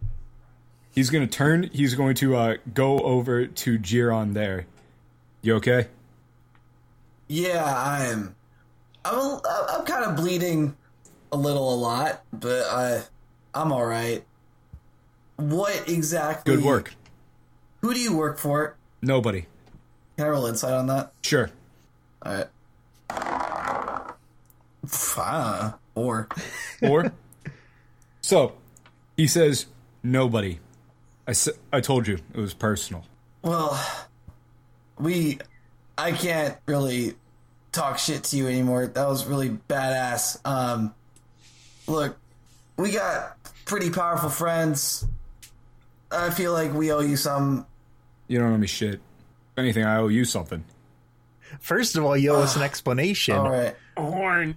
turn. He's going to go over to Jiron there. You okay? Yeah, I'm kind of bleeding a lot, but I'm all right. What exactly? Good work. Who do you work for? Nobody. Can I roll insight on that? Sure. All right. Or Or so he says nobody. I told you it was personal. well, I can't really talk shit to you anymore. That was really badass. Look, we got pretty powerful friends. I feel like we owe you some. You don't owe me shit. If anything, I owe you something. First of all, you owe us an explanation. All right. Horn.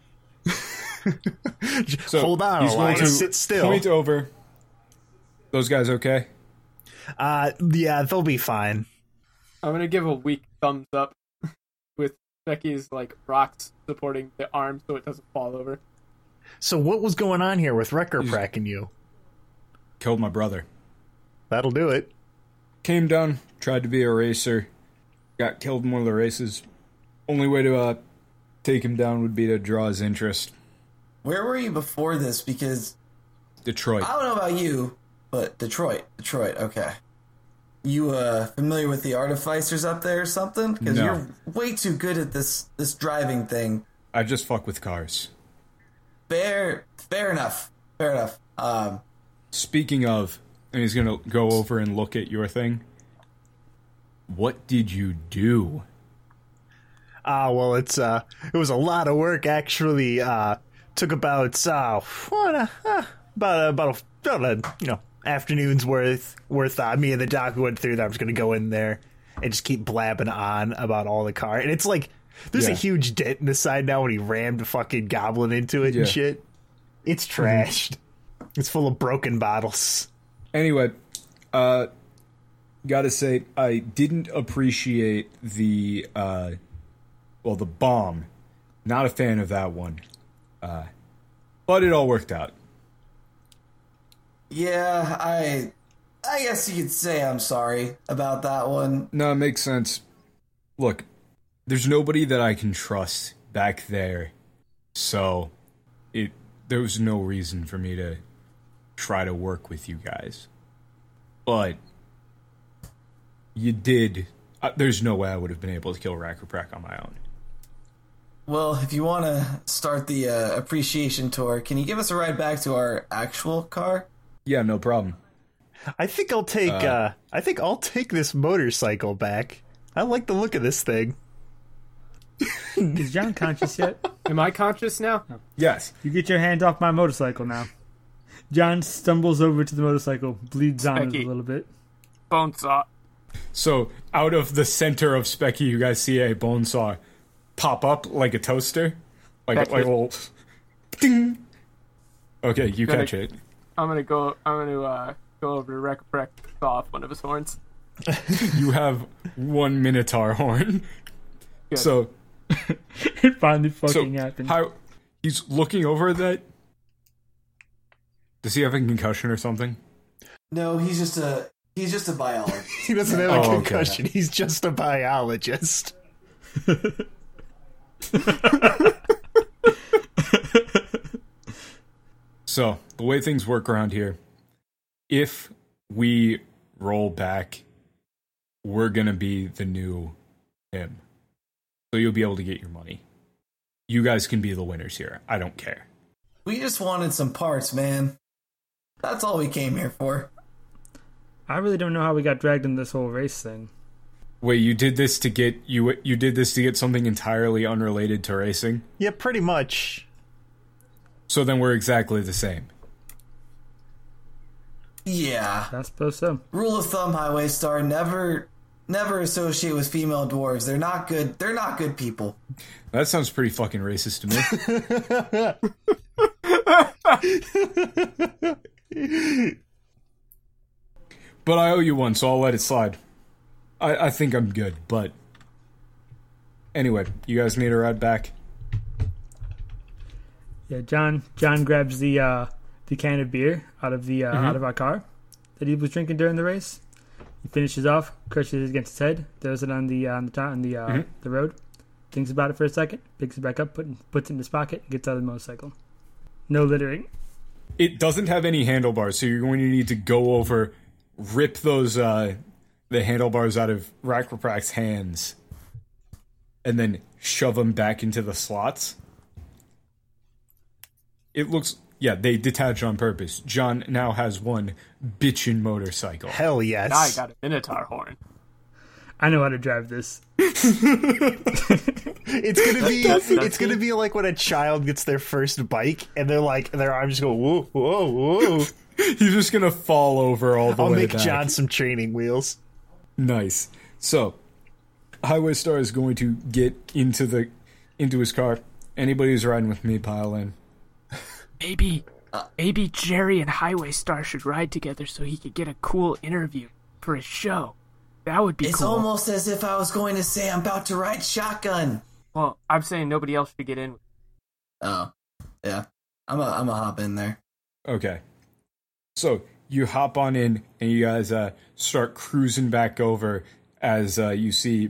So Hold on, he's going Elias, to sit still. point over. Those guys okay? Yeah, they'll be fine. I'm gonna give a weak thumbs up with Becky's like rocks supporting the arm so it doesn't fall over. So what was going on here with Wrecker Prack and you? Killed my brother. That'll do it. Came down, tried to be a racer, got killed in one of the races. Only way to take him down would be to draw his interest. Where were you before this? Because Detroit. I don't know about you, but Detroit, okay. You familiar with the artificers up there or something? Because No. you're way too good at this driving thing. I just fuck with cars. Fair enough. Speaking of, and he's gonna go over and look at your thing. What did you do? Well, it was a lot of work actually. Took about a afternoon's worth. Me and the doc went through that. I'm just gonna go in there and just keep blabbing on about all the car. And it's like there's a Yeah. huge dent in the side now when he rammed a fucking goblin into it Yeah. and shit. It's trashed. It's full of broken bottles. Anyway, gotta say, I didn't appreciate the bomb. Not a fan of that one. But it all worked out. Yeah, I guess you could say I'm sorry about that one. No, it makes sense. Look, there's nobody that I can trust back there. So, there was no reason for me to try to work with you guys. But you did. There's no way I would have been able to kill Rack on my own. Well, if you want to start the appreciation tour, can you give us a ride back to our actual car? Yeah, no problem. I think I'll take this motorcycle back. I like the look of this thing. Is John conscious yet? Am I conscious now? Yes. You get your hand off my motorcycle now. John stumbles over to the motorcycle, bleeds on it Specky. a little bit. Bone saw. So, out of the center of Specky, you guys see a bone saw pop up like a toaster. Like a little... Ding! Okay, you Gotta- catch it. I'm gonna go over to Wreck saw off one of his horns. You have 1 Minotaur horn. Good. So, It finally fucking happened. how he's looking over at that. Does he have a concussion or something? No, he's just a biologist. He doesn't have a Oh, okay. concussion. He's just a biologist. So, the way things work around here, if we roll back, we're going to be the new him. So you'll be able to get your money. You guys can be the winners here. I don't care. We just wanted some parts, man. That's all we came here for. I really don't know how we got dragged in this whole race thing. Wait, you did this to get you did this to get something entirely unrelated to racing? Yeah, pretty much. So then we're exactly the same. Yeah. I suppose so. Rule of thumb, Highway Star: never associate with female dwarves. They're not good. They're not good people. That sounds pretty fucking racist to me. But I owe you one, so I'll let it slide. I think I'm good, but anyway, you guys need a ride back. Yeah, John grabs the can of beer out of the out of our car that he was drinking during the race. He finishes off, crushes it against his head, throws it on the road, thinks about it for a second, picks it back up, puts it in his pocket, and gets out of the motorcycle. No littering. It doesn't have any handlebars, so you're going to need to go over, rip those the handlebars out of Rakraprak's hands, and then shove them back into the slots. It looks... Yeah, they detach on purpose. John now has one bitchin' motorcycle. Hell yes. Now I got a Minotaur horn. I know how to drive this. It's gonna be like when a child gets their first bike and they're like their arms go whoa whoa whoa. He's just gonna fall over all the I'll way make back. John some training wheels. Nice. So, Highway Star is going to get into his car. Anybody who's riding with me, pile in. Maybe Jerry and Highway Star should ride together so he could get a cool interview for his show. That would be It's cool. almost as if I was going to say I'm about to ride shotgun. Well, I'm saying nobody else should get in. Oh, yeah. I'm a hop in there. Okay. So, you hop on in, and you guys start cruising back over as you see,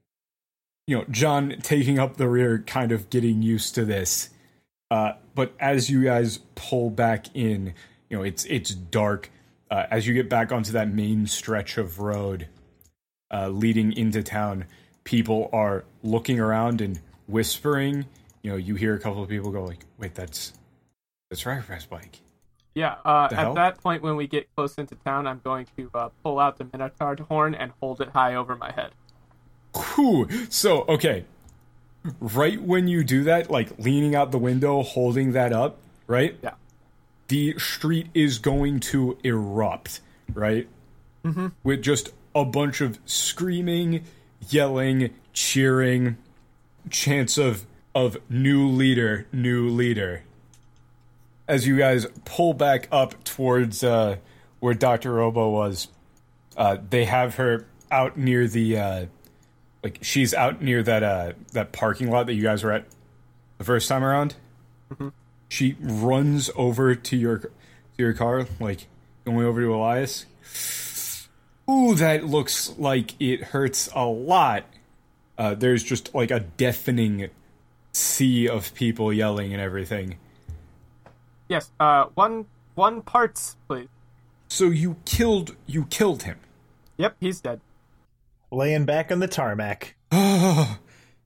John taking up the rear, kind of getting used to this. But as you guys pull back in, it's dark. As you get back onto that main stretch of road leading into town, people are looking around and whispering. You hear a couple of people go like, "Wait, that's Rakraprak's bike." Yeah, The hell? at that point when we get close into town, I'm going to pull out the Minotaur horn and hold it high over my head. Cool. So, okay. Right when you do that, like leaning out the window, holding that up, right? Yeah. The street is going to erupt, right? Mm-hmm. With just a bunch of screaming, yelling, cheering, chants of new leader, new leader. As you guys pull back up towards where Dr. Robo was, they have her out near the... she's out near that parking lot that you guys were at the first time around. Mm-hmm. She runs over to your car, like going over to Elias. Ooh, that looks like it hurts a lot. There's just like a deafening sea of people yelling and everything. Yes, one parts, please. So you killed him. Yep, he's dead. Laying back on the tarmac. Oh,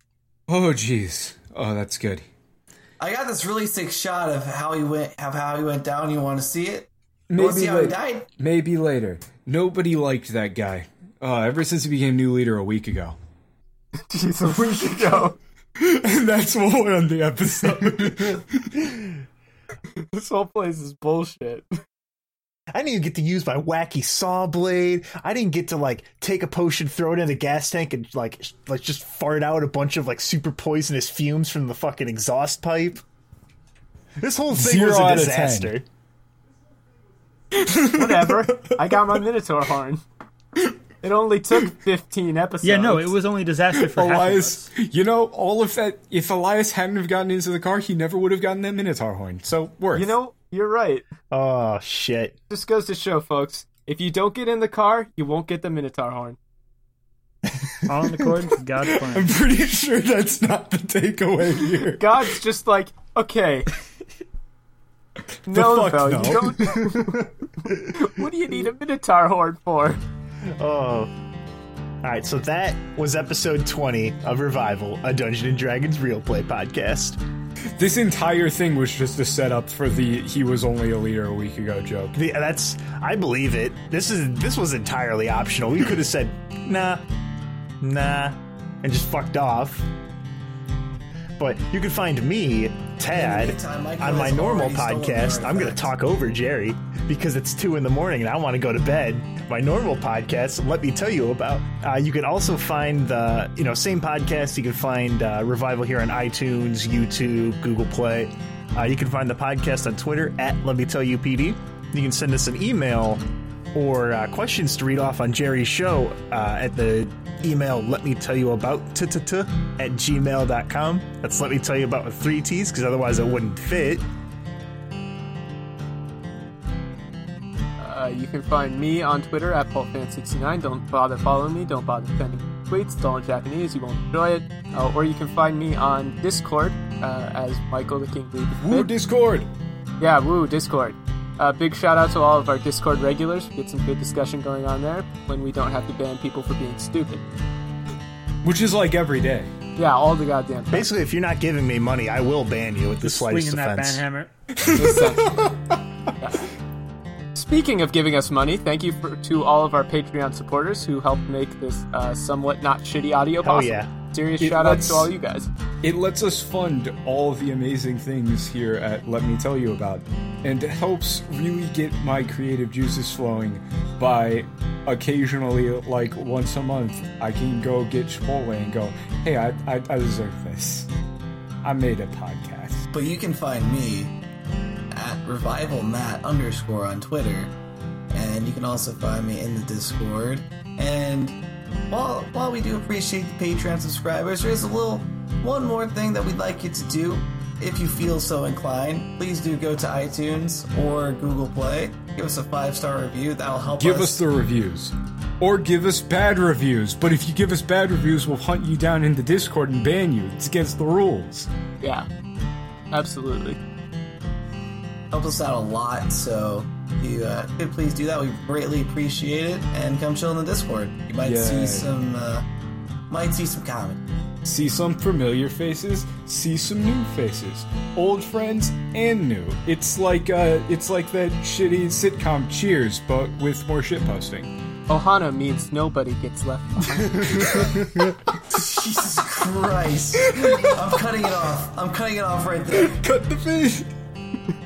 jeez. Oh, that's good. I got this really sick shot of how he went down. You want to see it? You want to see how he died? Maybe later. Nobody liked that guy. Ever since he became new leader a week ago. Jeez, a week ago. And that's what we're on the episode. This whole place is bullshit. I didn't even get to use my wacky saw blade. I didn't get to take a potion, throw it in the gas tank, and just fart out a bunch of super poisonous fumes from the fucking exhaust pipe. This whole thing 0 was a out of 10. disaster. Whatever. I got my Minotaur horn. It only took 15 episodes. Yeah, no, it was only disaster for Elias, half of us. you know, all of that, if Elias hadn't have gotten into the car, he never would have gotten that Minotaur horn. So, worth. You know, you're right. Oh shit! Just goes to show, folks, if you don't get in the car, you won't get the Minotaur horn. All in accordance with God's I'm plan. pretty sure that's not the takeaway here. God's just like, okay. No, fuck though, no. you don't. What do you need a Minotaur horn for? Oh. All right, so that was episode 20 of Revival, a Dungeons and Dragons real play podcast. This entire thing was just a setup for the "he was only a leader a week ago" joke. I believe it. This was entirely optional. We could have said nah, and just fucked off. But you can find me, Tad, on my normal podcast. I'm going to talk over Jerry because it's 2 a.m. and I want to go to bed. My normal podcast, Let Me Tell You About. You can also find the same podcast. You can find Revival here on iTunes, YouTube, Google Play. You can find the podcast on Twitter at Let Me Tell You PD. You can send us an email or questions to read off on Jerry's show at the email let me tell you about at gmail.com. That's let me tell you about with 3 T's because otherwise it wouldn't fit. You can find me on Twitter at PulpFan69. Don't bother following me. Don't bother sending tweets. It's all in Japanese. You won't enjoy it. Or you can find me on Discord as Michael the King Bleed. Woo, Discord! Yeah, woo, Discord. Big shout out to all of our Discord regulars. We get some good discussion going on there when we don't have to ban people for being stupid. Which is like every day. Yeah, all the goddamn time. Basically, if you're not giving me money, I will ban you with the slightest Swinging that offense. banhammer. Yeah. Speaking of giving us money, thank you to all of our Patreon supporters who helped make this somewhat not shitty audio Hell possible. yeah. Serious It shout out lets- to all you guys. It lets us fund all the amazing things here at Let Me Tell You About, and it helps really get my creative juices flowing by occasionally, like once a month, I can go get Chipotle and go, hey, I deserve this. I made a podcast. But you can find me at RevivalMatt_ on Twitter. And you can also find me in the Discord. And while we do appreciate the Patreon subscribers, there's one more thing that we'd like you to do. If you feel so inclined, please do go to iTunes or Google Play. Give us a 5-star review. That'll help Give us the reviews. Or give us bad reviews. But if you give us bad reviews, we'll hunt you down in the Discord and ban you. It's against the rules. Yeah, absolutely. Help us out a lot, so if you could please do that, we greatly appreciate it. And come chill in the Discord. You might Yay. see some comedy. See some familiar faces, see some new faces, old friends and new. It's like that shitty sitcom Cheers, but with more shitposting. Ohana means nobody gets left behind. Jesus Christ! I'm cutting it off right there. Cut the fish.